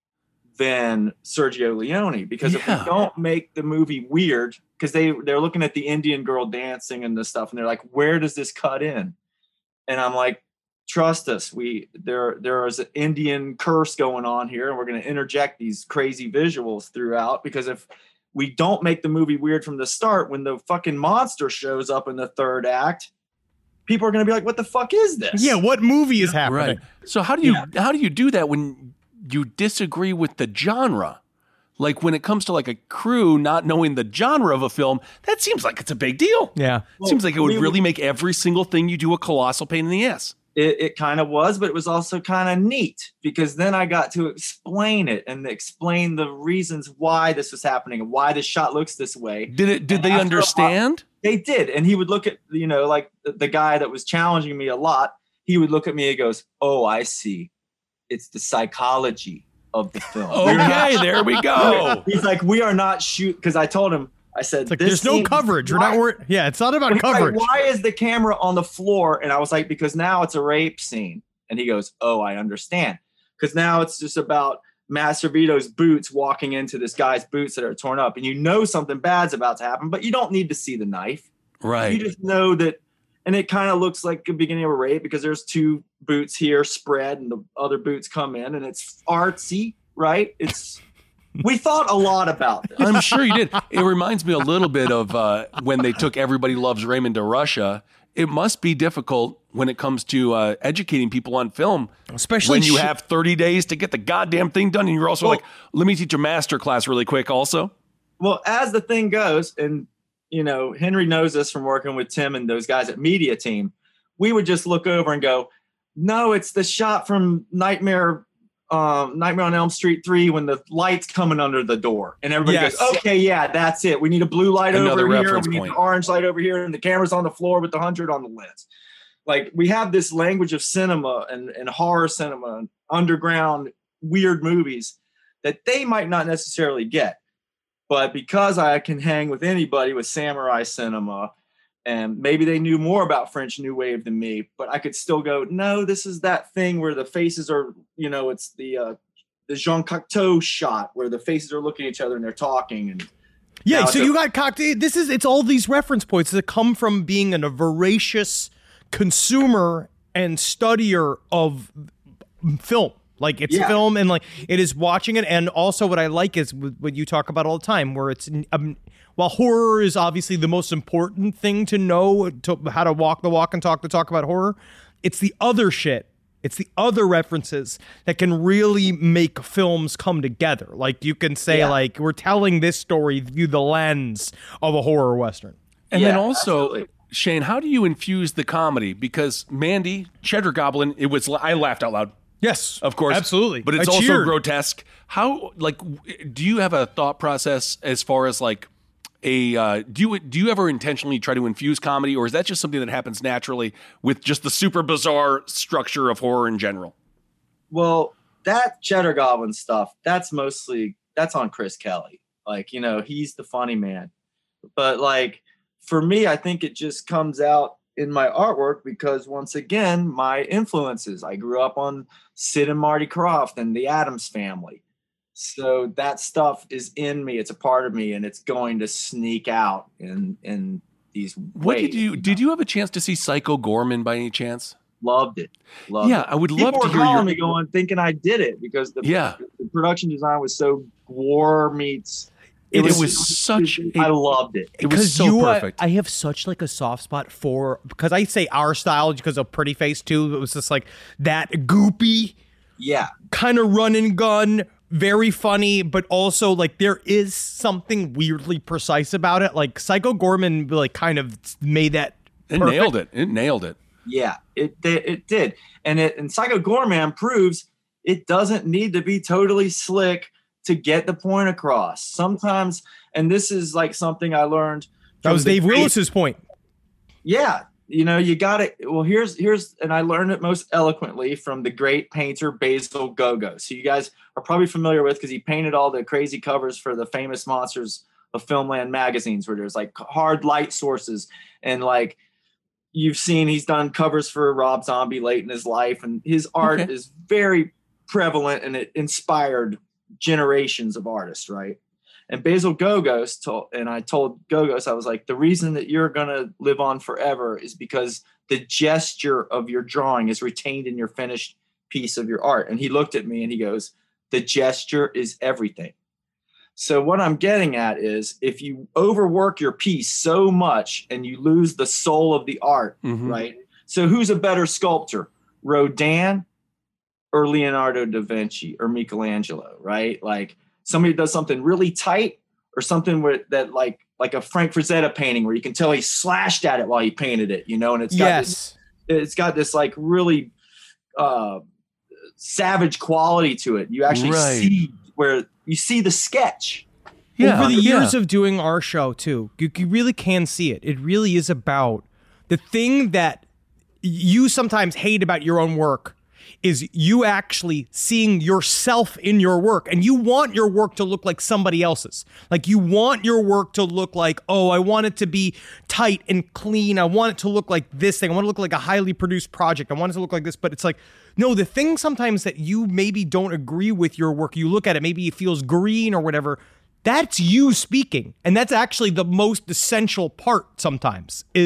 than Sergio Leone. Because if we don't make the movie weird, because they're looking at the Indian girl dancing and this stuff, and they're like, where does this cut in? And I'm like, trust us. There is an Indian curse going on here, and we're going to interject these crazy visuals throughout, because if we don't make the movie weird from the start, when the fucking monster shows up in the third act, people are going to be like, what the fuck is this? Yeah, what movie is happening? Right. So how do you do that when you disagree with the genre? Like, when it comes to like a crew not knowing the genre of a film, that seems like it's a big deal. Yeah. It seems like it would really make every single thing you do a colossal pain in the ass. It kind of was, but it was also kind of neat, because then I got to explain it and explain the reasons why this was happening and why this shot looks this way. Did they understand? They did. And he would look at, like the guy that was challenging me a lot, he would look at me and goes, oh, I see. It's the psychology of the film. Okay, there we go. He's like, we are not because I told him, I said, like, there's no coverage. We're not worried. Yeah, it's not about coverage. Like, why is the camera on the floor? And I was like, because now it's a rape scene. And he goes, oh, I understand. Because now it's just about Matt Servito's boots walking into this guy's boots that are torn up. And something bad's about to happen, but you don't need to see the knife. Right. You just know that. And it kind of looks like the beginning of a rape because there's two boots here spread and the other boots come in, and it's artsy, right? We thought a lot about this. I'm sure you did. It reminds me a little bit of when they took Everybody Loves Raymond to Russia. It must be difficult when it comes to educating people on film, especially when you have 30 days to get the goddamn thing done. And you're also like, let me teach a master class really quick also. Well, as the thing goes, and Henry knows this from working with Tim and those guys at Media Team, we would just look over and go, no, it's the shot from Nightmare on Elm Street 3 when the light's coming under the door. And everybody goes, okay, yeah, that's it. We need a blue light over here. We need an orange light over here. And the camera's on the floor with the 100 on the lens. Like, we have this language of cinema and horror cinema and underground weird movies that they might not necessarily get. But because I can hang with anybody with samurai cinema, and maybe they knew more about French New Wave than me, but I could still go, no, this is that thing where the faces are, it's the Jean Cocteau shot where the faces are looking at each other and they're talking. And yeah, so you got Cocteau. It's all these reference points that come from being a voracious consumer and studier of film. Like, it's film, and like it is watching it. And also what I like is what you talk about all the time, where it's while horror is obviously the most important thing to know, how to walk the walk and talk the talk about horror, it's the other shit. It's the other references that can really make films come together. Like, you can say, like, we're telling this story through the lens of a horror Western. And then also, absolutely. Shane, how do you infuse the comedy? Because Mandy, Cheddar Goblin, I laughed out loud. Yes, of course, absolutely. But it's also grotesque. How, like, do you have a thought process as far as like do you ever intentionally try to infuse comedy, or is that just something that happens naturally with just the super bizarre structure of horror in general? Well, that Cheddar Goblin stuff, that's on Chris Kelly. Like, he's the funny man. But like, for me, I think it just comes out in my artwork because, once again, my influences. I grew up on Sid and Marty Krofft and the Addams Family. So that stuff is in me. It's a part of me, and it's going to sneak out in these ways. Did you have a chance to see Psycho Gorman by any chance? Loved it. I would love to hear People were calling me going, thinking I did it because the production design was so gore meets. I loved it. It was so perfect. I have such like a soft spot for, because I say our style because of Pretty Face too. It was just like that goopy, kind of run and gun, very funny, but also like there is something weirdly precise about it. Like Psycho Gorman, like kind of made that. It nailed it. Yeah, it did, and Psycho Gorman proves it doesn't need to be totally slick to get the point across. Sometimes, and this is like something I learned. That was Dave Willis's point. Yeah. You got it. Well, here's, and I learned it most eloquently from the great painter Basil Gogos, who you guys are probably familiar with because he painted all the crazy covers for the famous Monsters of Filmland magazines, where there's like hard light sources. And like you've seen, he's done covers for Rob Zombie late in his life, and his art is very prevalent, and it inspired generations of artists, right? And Basil Gogos told Gogos, I was like, the reason that you're going to live on forever is because the gesture of your drawing is retained in your finished piece of your art. And he looked at me and he goes, the gesture is everything. So what I'm getting at is, if you overwork your piece so much and you lose the soul of the art, right? So who's a better sculptor, Rodin or Leonardo da Vinci or Michelangelo, right? Like, somebody does something really tight, or something where that like a Frank Frazetta painting where you can tell he slashed at it while he painted it, and it's got this like really savage quality to it. You actually see where you see the sketch. Yeah, over the years of doing our show too, you really can see it. It really is about the thing that you sometimes hate about your own work is you actually seeing yourself in your work, and you want your work to look like somebody else's. Like, you want your work to look like, oh, I want it to be tight and clean. I want it to look like this thing. I want it to look like a highly produced project. I want it to look like this. But it's like, no, the thing sometimes that you maybe don't agree with your work, you look at it, maybe it feels green or whatever. That's you speaking. And that's actually the most essential part sometimes, is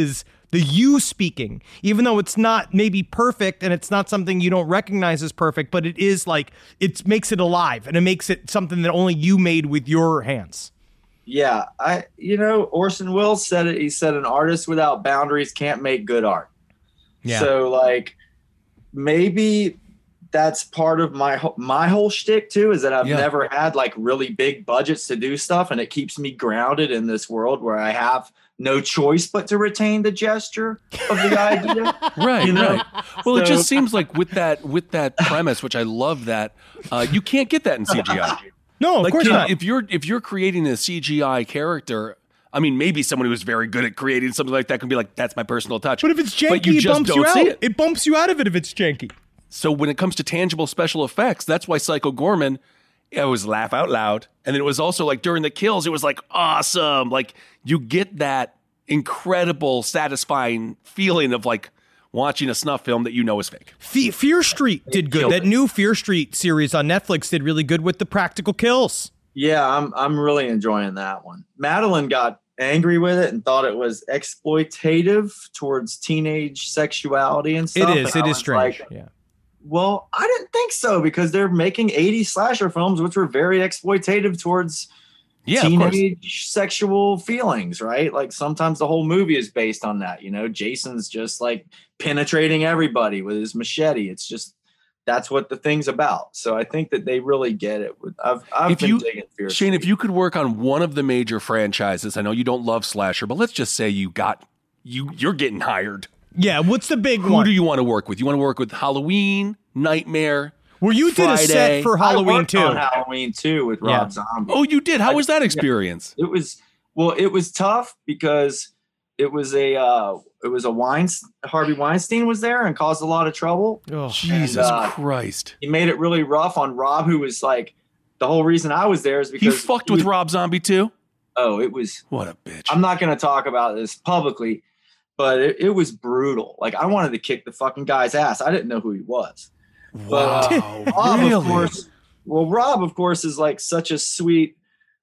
The you speaking, even though it's not maybe perfect and it's not something you don't recognize as perfect, but it is like, it makes it alive and it makes it something that only you made with your hands. Yeah. Orson Welles said it. He said an artist without boundaries can't make good art. Yeah. So like maybe that's part of my whole shtick too, is that I've never had like really big budgets to do stuff. And it keeps me grounded in this world where I have no choice but to retain the gesture of the idea. Right. Well, it just seems like with that premise, which I love that, you can't get that in CGI. No, of course not. If you're creating a CGI character, I mean, maybe someone who's very good at creating something like that can be like, that's my personal touch. But if it's janky, it bumps you out. It bumps you out of it if it's janky. So when it comes to tangible special effects, that's why Psycho Goreman, it was laugh out loud. And then it was also like during the kills, it was like awesome. Like you get that incredible, satisfying feeling of like watching a snuff film that you know is fake. Fear Street did good. That new Fear Street series on Netflix did really good with the practical kills. Yeah, I'm really enjoying that one. Madeline got angry with it and thought it was exploitative towards teenage sexuality and stuff. It is strange. Yeah. Well, I didn't think so, because they're making 80s slasher films, which were very exploitative towards teenage sexual feelings, right? Like sometimes the whole movie is based on that. Jason's just like penetrating everybody with his machete. It's just, that's what the thing's about. So I think that they really get it. I've been digging Fear Shane, Street. if you could work on one of the major franchises, I know you don't love slasher, but let's just say you're getting hired. Yeah, what's the big one? Who do you want to work with? You want to work with Halloween, Nightmare, Well, you Friday. did a set for Halloween too. On Halloween too with Rob Zombie. Oh, you did? How was that experience? It was tough because it was Harvey Weinstein was there and caused a lot of trouble. Oh, Jesus Christ. He made it really rough on Rob, who was like, the whole reason I was there is because he fucked with Rob Zombie too? Oh, it was. What a bitch. I'm not going to talk about this publicly, but it was brutal. Like, I wanted to kick the fucking guy's ass. I didn't know who he was. Wow. But, Rob, really? Rob, of course, is like such a sweet,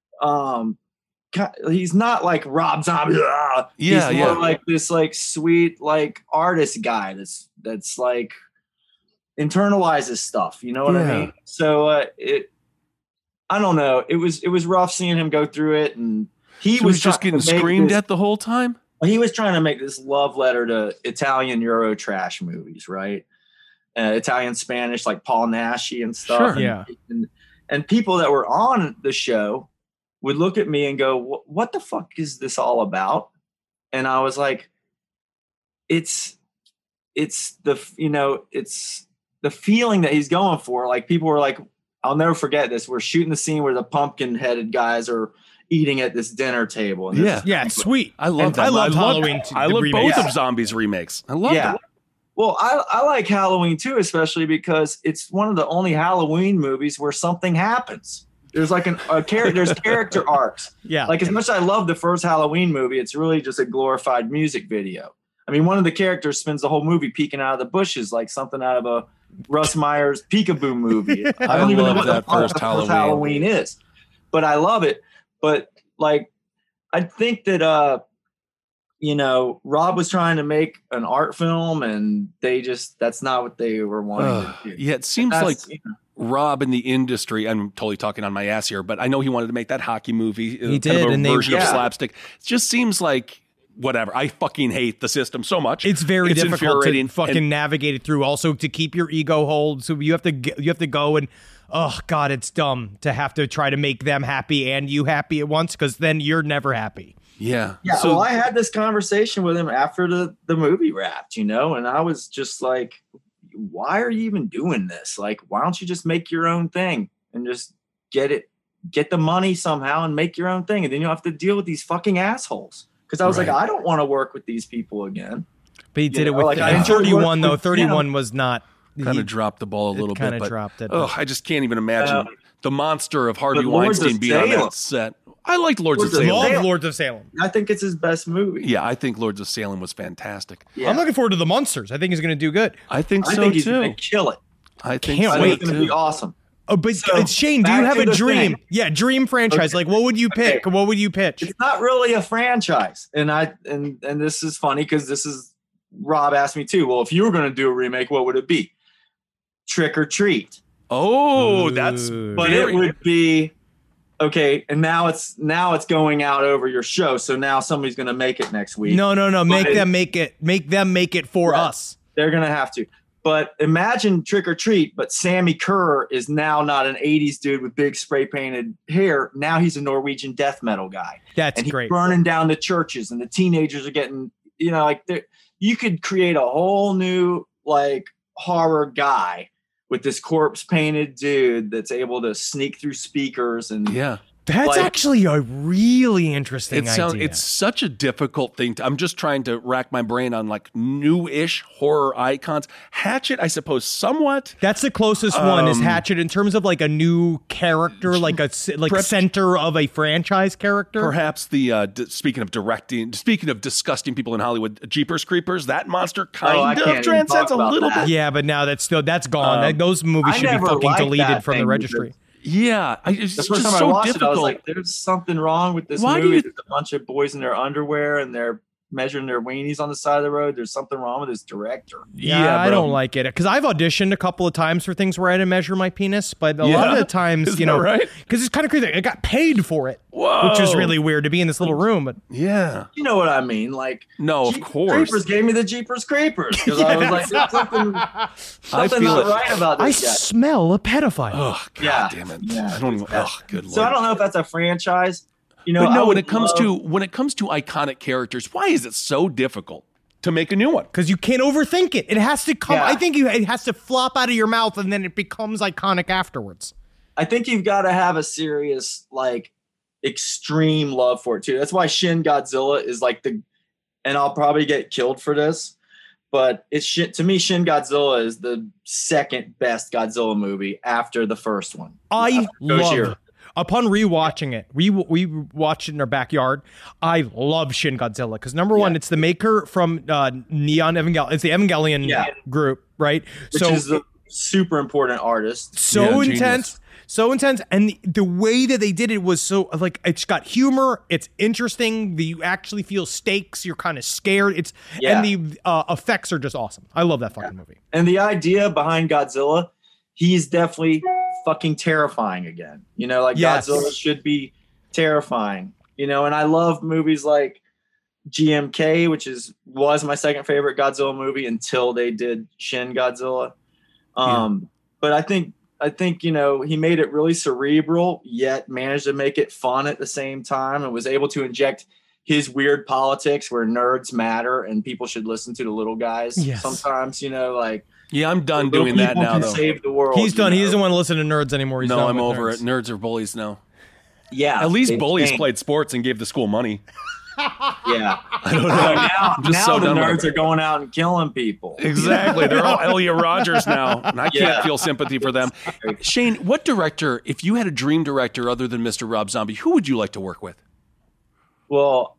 he's not like Rob Zombie. He's more like this like sweet like artist guy that's like internalizes stuff. You know what I mean? So I don't know. It was rough seeing him go through it, and he was just getting screamed at the whole time. He was trying to make this love letter to Italian Euro trash movies, right? Italian Spanish, like Paul Naschy and stuff. Sure. Yeah. And people that were on the show would look at me and go, "What the fuck is this all about?" And I was like, "It's the feeling that he's going for." Like, people were like, I'll never forget this. We're shooting the scene where the pumpkin-headed guys are eating at this dinner table. And it's sweet. I love that. I love Halloween. I love both of Zombies remakes. I love them. Well, I like Halloween too, especially because it's one of the only Halloween movies where something happens. There's like there's character arcs. Yeah. Like, as much as I love the first Halloween movie, it's really just a glorified music video. I mean, one of the characters spends the whole movie peeking out of the bushes like something out of a Russ Meyer's Peekaboo movie. I don't even know what the first Halloween is, but I love it. But like, I think that Rob was trying to make an art film, and that's not what they were wanting to do. Yeah, it seems like Rob in the industry, I'm totally talking on my ass here, but I know he wanted to make that hockey movie. He did, and version of slapstick. It just seems like whatever. I fucking hate the system so much. It's very difficult to fucking navigate it through. Also, to keep your ego hold, so you have to go and, oh God, it's dumb to have to try to make them happy and you happy at once, because then you're never happy. Yeah. So, well, I had this conversation with him after the movie wrapped, and I was just like, why are you even doing this? Like, why don't you just make your own thing and just get the money somehow and make your own thing, and then you don't have to deal with these fucking assholes. Because I was like, I don't want to work with these people again. But he did it with 31, though. 31 was not. Kind of dropped the ball a little bit. Kind of dropped it. Oh, I just can't even imagine the monster of Harvey Weinstein being on that set. I liked Lords of Salem. Love Lords of Salem. I think it's his best movie. Yeah, I think Lords of Salem was fantastic. Yeah. I'm looking forward to The Monsters. I think he's going to do good. I think so, I think he's too. going to kill it. I think Can't wait. It's going to be awesome. Oh, but Shane, do you have a dream? Yeah, dream franchise. Okay. Like, what would you pick? Okay. What would you pitch? It's not really a franchise, and this is funny because Rob asked me too. Well, if you were going to do a remake, what would it be? Trick or Treat. Oh, but it would be okay. And now it's going out over your show, so now somebody's going to make it next week. No. Make them make it for us. They're going to have to. But imagine Trick or Treat, but Sammy Kerr is now not an 80s dude with big spray painted hair. Now he's a Norwegian death metal guy. That's and great. He's burning down the churches, and the teenagers are getting, you could create a whole new like horror guy with this corpse painted dude that's able to sneak through speakers and That's actually a really interesting idea. It's such a difficult thing. I'm just trying to rack my brain on like new-ish horror icons. Hatchet, I suppose, somewhat. That's the closest one is Hatchet in terms of like a new character, like center of a franchise character. Perhaps speaking of disgusting people in Hollywood, Jeepers Creepers, that monster kind of transcends a little bit. Yeah, but now that's gone. Those movies should be fucking deleted from the registry. Yeah, the first time I watched it, I was like, "There's something wrong with this movie." There's a bunch of boys in their underwear and they're measuring their weenies on the side of the road. There's something wrong with this director. Yeah, I don't like it because I've auditioned a couple of times for things where I had to measure my penis, but a lot of the times, right? Because it's kind of crazy. I got paid for it, which is really weird to be in this little room. But you know what I mean? Like, of course, Creepers gave me the Jeepers Creepers because I was like, "There's something not right about this." I smell a pedophile. Oh, God damn it! Yeah. I don't even. Oh, good lord. So I don't know if that's a franchise. When it comes to iconic characters, why is it so difficult to make a new one? Because you can't overthink it. It has to come. Yeah. I think it has to flop out of your mouth, and then it becomes iconic afterwards. I think you've got to have a serious, like, extreme love for it too. That's why Shin Godzilla is like and I'll probably get killed for this, but to me, Shin Godzilla is the second best Godzilla movie after the first one. Upon rewatching it, we watched it in our backyard. I love Shin Godzilla because number one, it's the maker from Neon Evangelion. It's the Evangelion group, right? Which is a super important artist. So intense. So intense, and the way that they did it was so like it's got humor. It's interesting. You actually feel stakes. You're kind of scared. And the effects are just awesome. I love that fucking movie. And the idea behind Godzilla, he's definitely fucking terrifying again. Godzilla should be terrifying. And I love movies like GMK, which was my second favorite Godzilla movie until they did Shin Godzilla. But I think he made it really cerebral, yet managed to make it fun at the same time, and was able to inject his weird politics where nerds matter and people should listen to the little guys. Sometimes, I'm done doing that now, though. Save the world. He's done. He doesn't want to listen to nerds anymore. I'm over it. Nerds are bullies now. Yeah. At least bullies played sports and gave the school money. Yeah. I don't know. Now the nerds are going out and killing people. Exactly. They're all Elia Rogers now, and I can't feel sympathy for them. Shane, what director, if you had a dream director other than Mr. Rob Zombie, who would you like to work with? Well,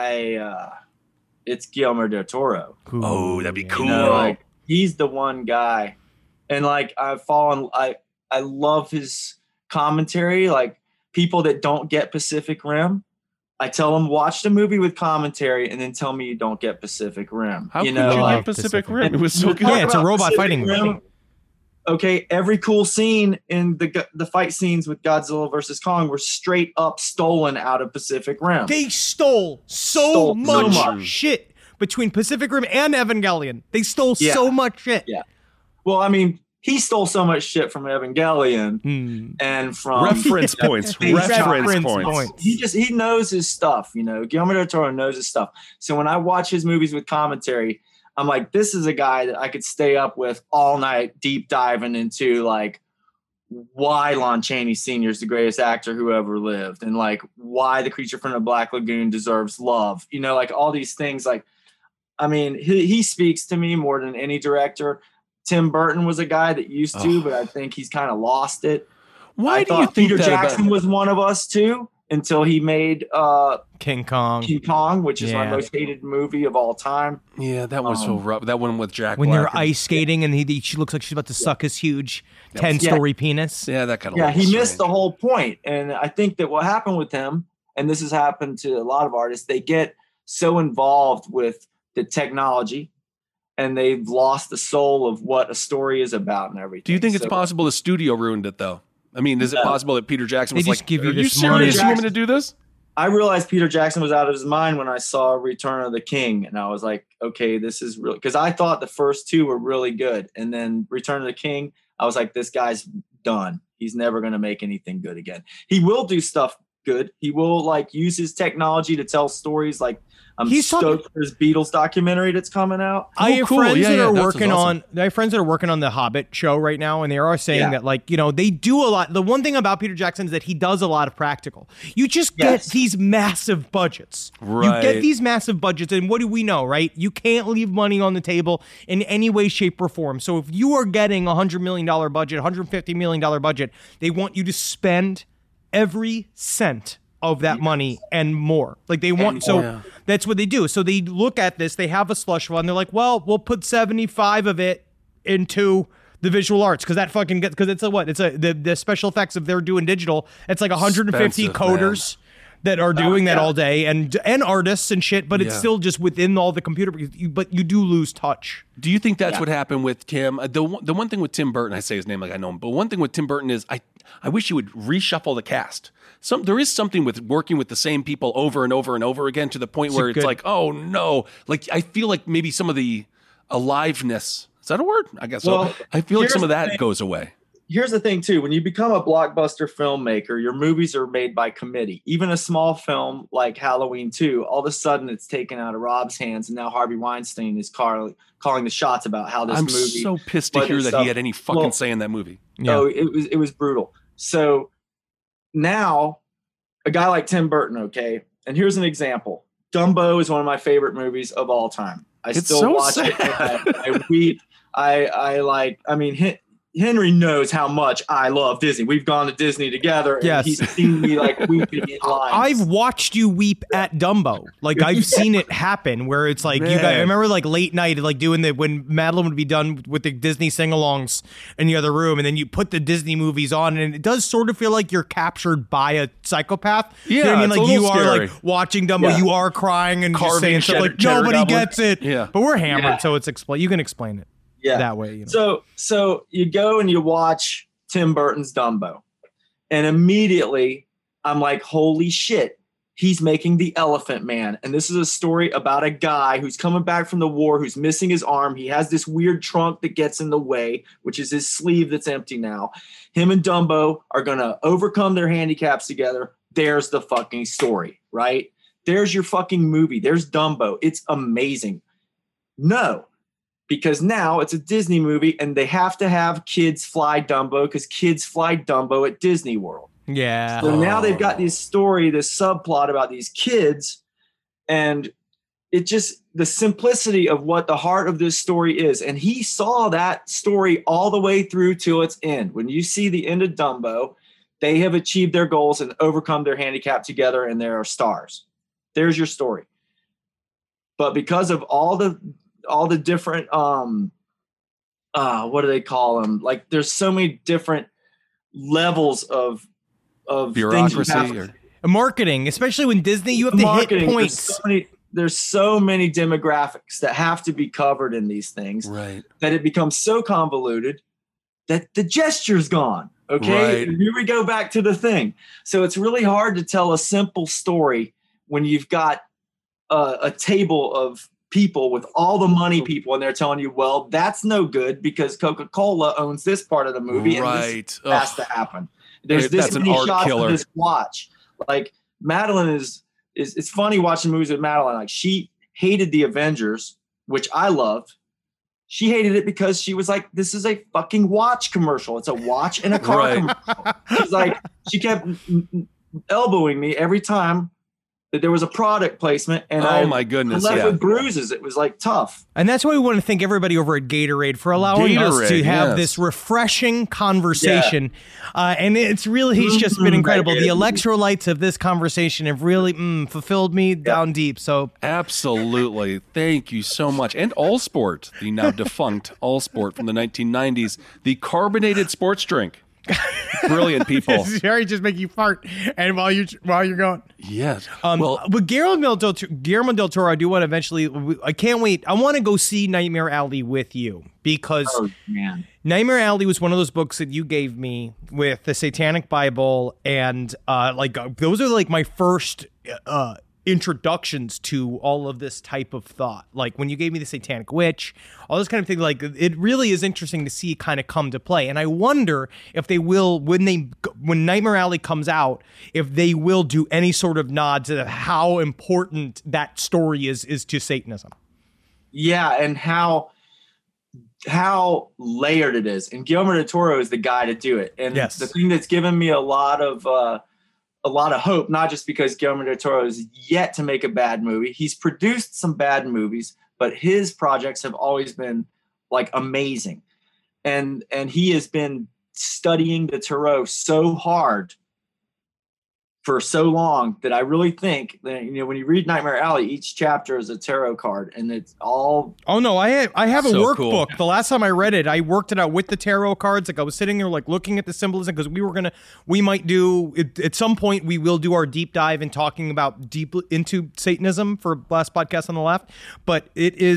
it's Guillermo del Toro. Oh, that'd be cool. He's the one guy, and I love his commentary. Like, people that don't get Pacific Rim, I tell them watch the movie with commentary and then tell me you don't get Pacific Rim. How could you like Pacific Rim? It was so good. Yeah, it's a robot fighting movie. Okay, every cool scene in the fight scenes with Godzilla versus Kong were straight up stolen out of Pacific Rim. They stole so much shit between Pacific Rim and Evangelion. They stole so much shit. Yeah. Well, I mean, he stole so much shit from Evangelion and from reference points. Reference points. He knows his stuff. Guillermo del Toro knows his stuff. So when I watch his movies with commentary, I'm like, this is a guy that I could stay up with all night, deep diving into like why Lon Chaney Sr. is the greatest actor who ever lived, and like why The Creature from the Black Lagoon deserves love. Like all these things. Like, I mean, he speaks to me more than any director. Tim Burton was a guy that used to, but I think he's kind of lost it. Why do you think Peter Jackson was one of us too? until he made King Kong, which is my most hated movie of all time. Yeah, that was so rough. That one with Jack when Black they're ice skating and she looks like she's about to suck his huge 10-story penis. Yeah, that kind of. Yeah, he missed the whole point, and I think that what happened with him, and this has happened to a lot of artists, they get so involved with the technology, and they've lost the soul of what a story is about and everything. Do you think it's possible the studio ruined it though? I mean, is it possible that Peter Jackson was like, give you "Are you serious? You want me to do this?" I realized Peter Jackson was out of his mind when I saw Return of the King, and I was like, "Okay, this is real." Because I thought the first two were really good, and then Return of the King, I was like, "This guy's done. He's never going to make anything good again." He will do stuff good. He will like use his technology to tell stories. Like I'm stoked for his Beatles documentary that's coming out. I have friends that are working on. I have friends that are working on the Hobbit show right now, and they are saying that, like, they do a lot. The one thing about Peter Jackson is that he does a lot of practical. You just get these massive budgets. Right. You get these massive budgets, and what do we know, right? You can't leave money on the table in any way, shape, or form. So if you are getting $100 million budget, $150 million budget, they want you to spend every cent of that money and more. Like they want, that's what they do. So they look at this, they have a slush fund. They're like, well, we'll put 75 of it into the visual arts because that fucking gets, because it's the special effects if they're doing digital. It's like 150 coders that are doing that all day and artists and shit, but it's still just within all the computer. But you do lose touch. Do you think that's what happened with Tim? The one thing with Tim Burton, I say his name like I know him, but one thing with Tim Burton is I wish he would reshuffle the cast. There is something with working with the same people over and over and over again to the point where it's like, oh no, like I feel like maybe some of the aliveness, is that a word? I guess so. I feel like some of that goes away. Here's the thing too, when you become a blockbuster filmmaker, your movies are made by committee. Even a small film like Halloween 2, all of a sudden it's taken out of Rob's hands, and now Harvey Weinstein is calling the shots about how this movie. I'm so pissed to hear that he had any fucking say in that movie. Yeah. Oh, it was brutal. So now a guy like Tim Burton, okay, and here's an example. Dumbo is one of my favorite movies of all time. I still watch it. I weep. Henry knows how much I love Disney. We've gone to Disney together, and he's seen me like weeping in lines. I've watched you weep at Dumbo. Like I've seen it happen where it's like you guys. I remember like late night, like doing when Madeline would be done with the Disney sing-alongs in the other room, and then you put the Disney movies on, and it does sort of feel like you're captured by a psychopath. Yeah, you know what I mean, like you scary. are like watching Dumbo, you are crying and just saying stuff like nobody gets it. Yeah, but we're hammered, so it's you can explain it. Yeah, that way. You know. So you go and you watch Tim Burton's Dumbo, and immediately I'm like, holy shit, he's making The Elephant Man. And this is a story about a guy who's coming back from the war, who's missing his arm. He has this weird trunk that gets in the way, which is his sleeve that's empty now. Him and Dumbo are going to overcome their handicaps together. There's the fucking story, right? There's your fucking movie. There's Dumbo. It's amazing. No. Because now it's a Disney movie and they have to have kids fly Dumbo because kids fly Dumbo at Disney World. Yeah. So now they've got this story, this subplot about these kids, and it just the simplicity of what the heart of this story is. And he saw that story all the way through till its end. When you see the end of Dumbo, they have achieved their goals and overcome their handicap together, and they are stars. There's your story. But because of all the different what do they call them? Like there's so many different levels of bureaucracy or marketing, especially when Disney, you have to hit points. There's so many demographics that have to be covered in these things, right? That it becomes so convoluted that the gesture's gone. Okay, right. Here we go back to the thing. So it's really hard to tell a simple story when you've got a table of people with all the money people, and they're telling you, well, that's no good because Coca-Cola owns this part of the movie, and this has to happen. There's this many shots of this watch. Like Madeline is it's funny watching movies with Madeline. Like she hated the Avengers, which I loved. She hated it because she was like, this is a fucking watch commercial. It's a watch and a car commercial. She's like, she kept elbowing me every time that there was a product placement, and my goodness, left with bruises. It was like tough. And that's why we want to thank everybody over at Gatorade for allowing us to have this refreshing conversation. And it's just been incredible. The electrolytes of this conversation have really fulfilled me down deep. So absolutely. Thank you so much. And Allsport, the now defunct Allsport from the 1990s, the carbonated sports drink. Brilliant people. Harry just make you fart, and while you're going, yes. But Guillermo del Toro, I do want to eventually. I can't wait. I want to go see Nightmare Alley with you because Nightmare Alley was one of those books that you gave me with the Satanic Bible, and those are like my first introductions to all of this type of thought. Like when you gave me the Satanic Witch, all this kind of thing, like it really is interesting to see kind of come to play. And I wonder if they will, when Nightmare Alley comes out, if they will do any sort of nod to how important that story is to Satanism. Yeah, and how layered it is. And Guillermo del Toro is the guy to do it. And the thing that's given me a lot of hope, not just because Guillermo del Toro is yet to make a bad movie. He's produced some bad movies, but his projects have always been like amazing. And he has been studying the tarot so hard for so long that I really think that, when you read Nightmare Alley, each chapter is a tarot card, and it's all. Oh no, I have a workbook. Cool. The last time I read it, I worked it out with the tarot cards. Like I was sitting there, like looking at the symbolism, because we might do it at some point. We will do our deep dive in talking about deep into Satanism for last podcast on the left. But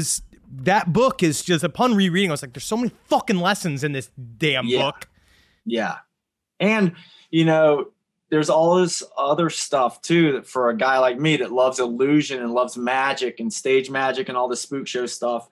that book is just upon rereading, I was like, there's so many fucking lessons in this damn book. Yeah, and there's all this other stuff too that for a guy like me that loves illusion and loves magic and stage magic and all the spook show stuff,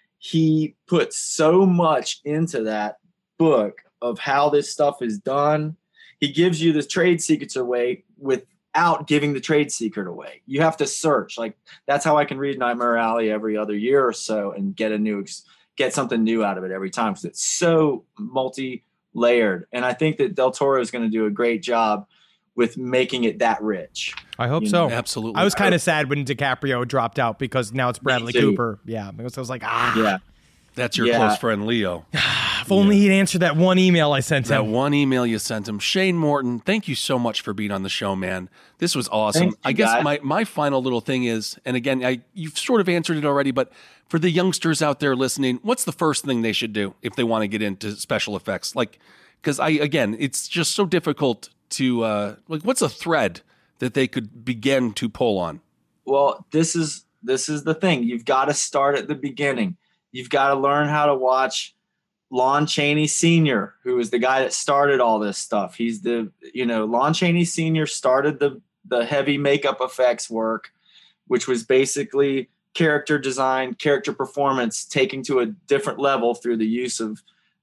he puts so much into that book of how this stuff is done. He gives you the trade secrets away without giving the trade secret away. You have to search. Like that's how I can read Nightmare Alley every other year or so and get something new out of it every time, because it's so multi-layered. And I think that Del Toro is going to do a great job with making it that rich. I hope so. Absolutely. I was kind of sad when DiCaprio dropped out because now it's Bradley Cooper. Yeah. Because I was like, Yeah. That's your close friend, Leo. If only he'd answered that one email I sent him. That one email you sent him. Shane Morton, thank you so much for being on the show, man. This was awesome. I guess my final little thing is, and again, you've sort of answered it already, but for the youngsters out there listening, what's the first thing they should do if they want to get into special effects? Like, because it's just so difficult to what's a thread that they could begin to pull on? Well, this is the thing. You've got to start at the beginning. You've got to learn how to watch Lon Chaney Sr., who is the guy that started all this stuff. He's Lon Chaney Sr. started the heavy makeup effects work, which was basically character design, character performance, taken to a different level through the use of,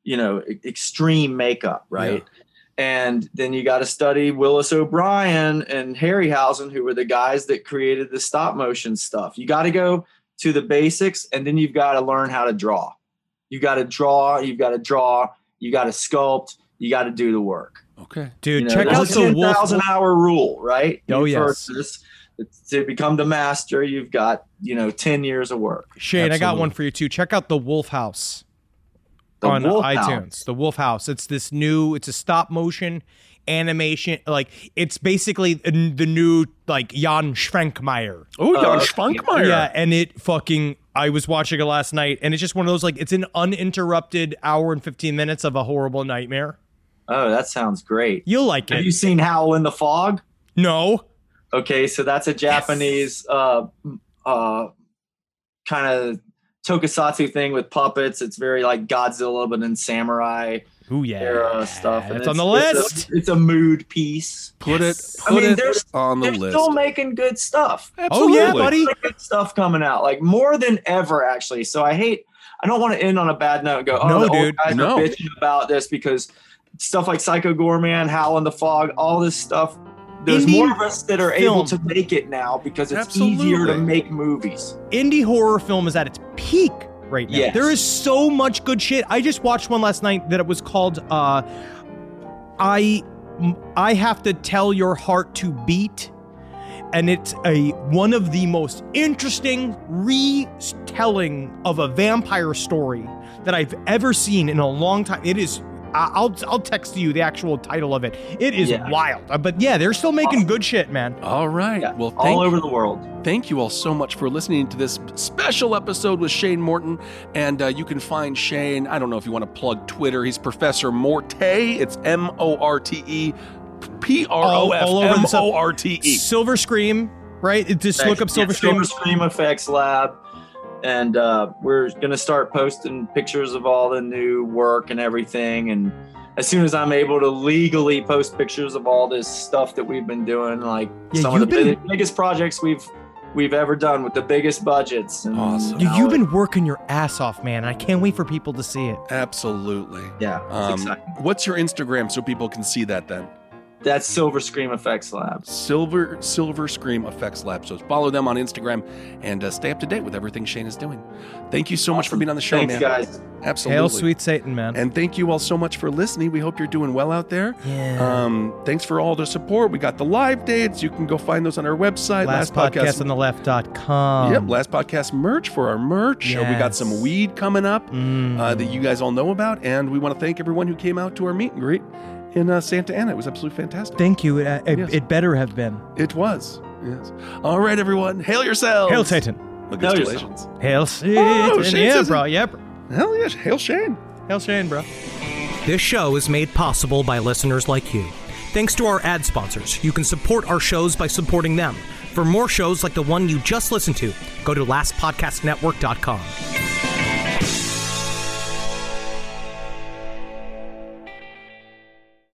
extreme makeup, right? Yeah. And then you got to study Willis O'Brien and Harryhausen, who were the guys that created the stop motion stuff. You got to go to the basics, and then you've got to learn how to draw. You got to draw, you got to sculpt, you got to do the work. Okay. Dude, check out the 10,000 hour rule, right? Oh, yes. To become the master, you've got, 10 years of work. Shane, absolutely. I got one for you too. Check out The Wolf House. On iTunes, The Wolf House. It's a stop motion animation. Like it's basically the new Jan Schwenkmeyer. Oh, Jan Schwenkmeyer. Yeah, and I was watching it last night, and it's just one of those it's an uninterrupted hour and 15 minutes of a horrible nightmare. Oh, that sounds great. You'll like it. Have you seen Howl in the Fog? No. Okay, so that's a Japanese kind of tokusatsu thing with puppets. It's very like Godzilla, but in samurai era stuff. And it's on the list. It's a mood piece. Put it on the list. They're still making good stuff. Absolutely. Oh yeah, buddy. Good stuff coming out, like more than ever, actually. So I don't want to end on a bad note and go, the old guys are bitching about this, because stuff like Psycho Goreman, Howl in the Fog, all this stuff. There's more of us that are able to make it now because it's easier to make movies. Indie horror film is at its peak right now. Yes. There is so much good shit. I just watched one last night that it was called I Have to Tell Your Heart to Beat. and it's one of the most interesting retelling of a vampire story that I've ever seen in a long time. It is. I'll text you the actual title of it. It is wild. But yeah, they're still making good shit, man. All right. Yeah, well, all over the world. Thank you all so much for listening to this special episode with Shane Morton. And you can find Shane, I don't know if you want to plug Twitter. He's Professor Morte. It's MORTE. PROFMORTE. Silver Scream, right? Just look up Silver Scream. Silver Scream Effects Lab. And we're going to start posting pictures of all the new work and everything. And as soon as I'm able to legally post pictures of all this stuff that we've been doing, like some of the biggest projects we've ever done with the biggest budgets. And, awesome. You've been working your ass off, man. I can't wait for people to see it. Absolutely. Yeah. Exciting. What's your Instagram so people can see that then? That's Silver Scream Effects Lab. Silver Scream Effects Lab. So follow them on Instagram and stay up to date with everything Shane is doing. Thank you so much for being on the show, Thanks, man. guys. Absolutely. Hail sweet Satan, man. And thank you all so much for listening. We hope you're doing well out there. Yeah. Thanks for all the support. We got the live dates. You can go find those on our website. LastPodcastOnTheLeft.com. Yep, Last Podcast merch for our merch. Yes. We got some weed coming up that you guys all know about. And we want to thank everyone who came out to our meet and greet in Santa Ana. It was absolutely fantastic. Thank you. It better have been. It was. Yes. All right, everyone. Hail yourselves. Hail Satan. Congratulations. Hail Satan. Yeah, bro. Yeah, bro. Hell yeah. Hail Shane. Hail Shane, bro. This show is made possible by listeners like you. Thanks to our ad sponsors, you can support our shows by supporting them. For more shows like the one you just listened to, go to lastpodcastnetwork.com.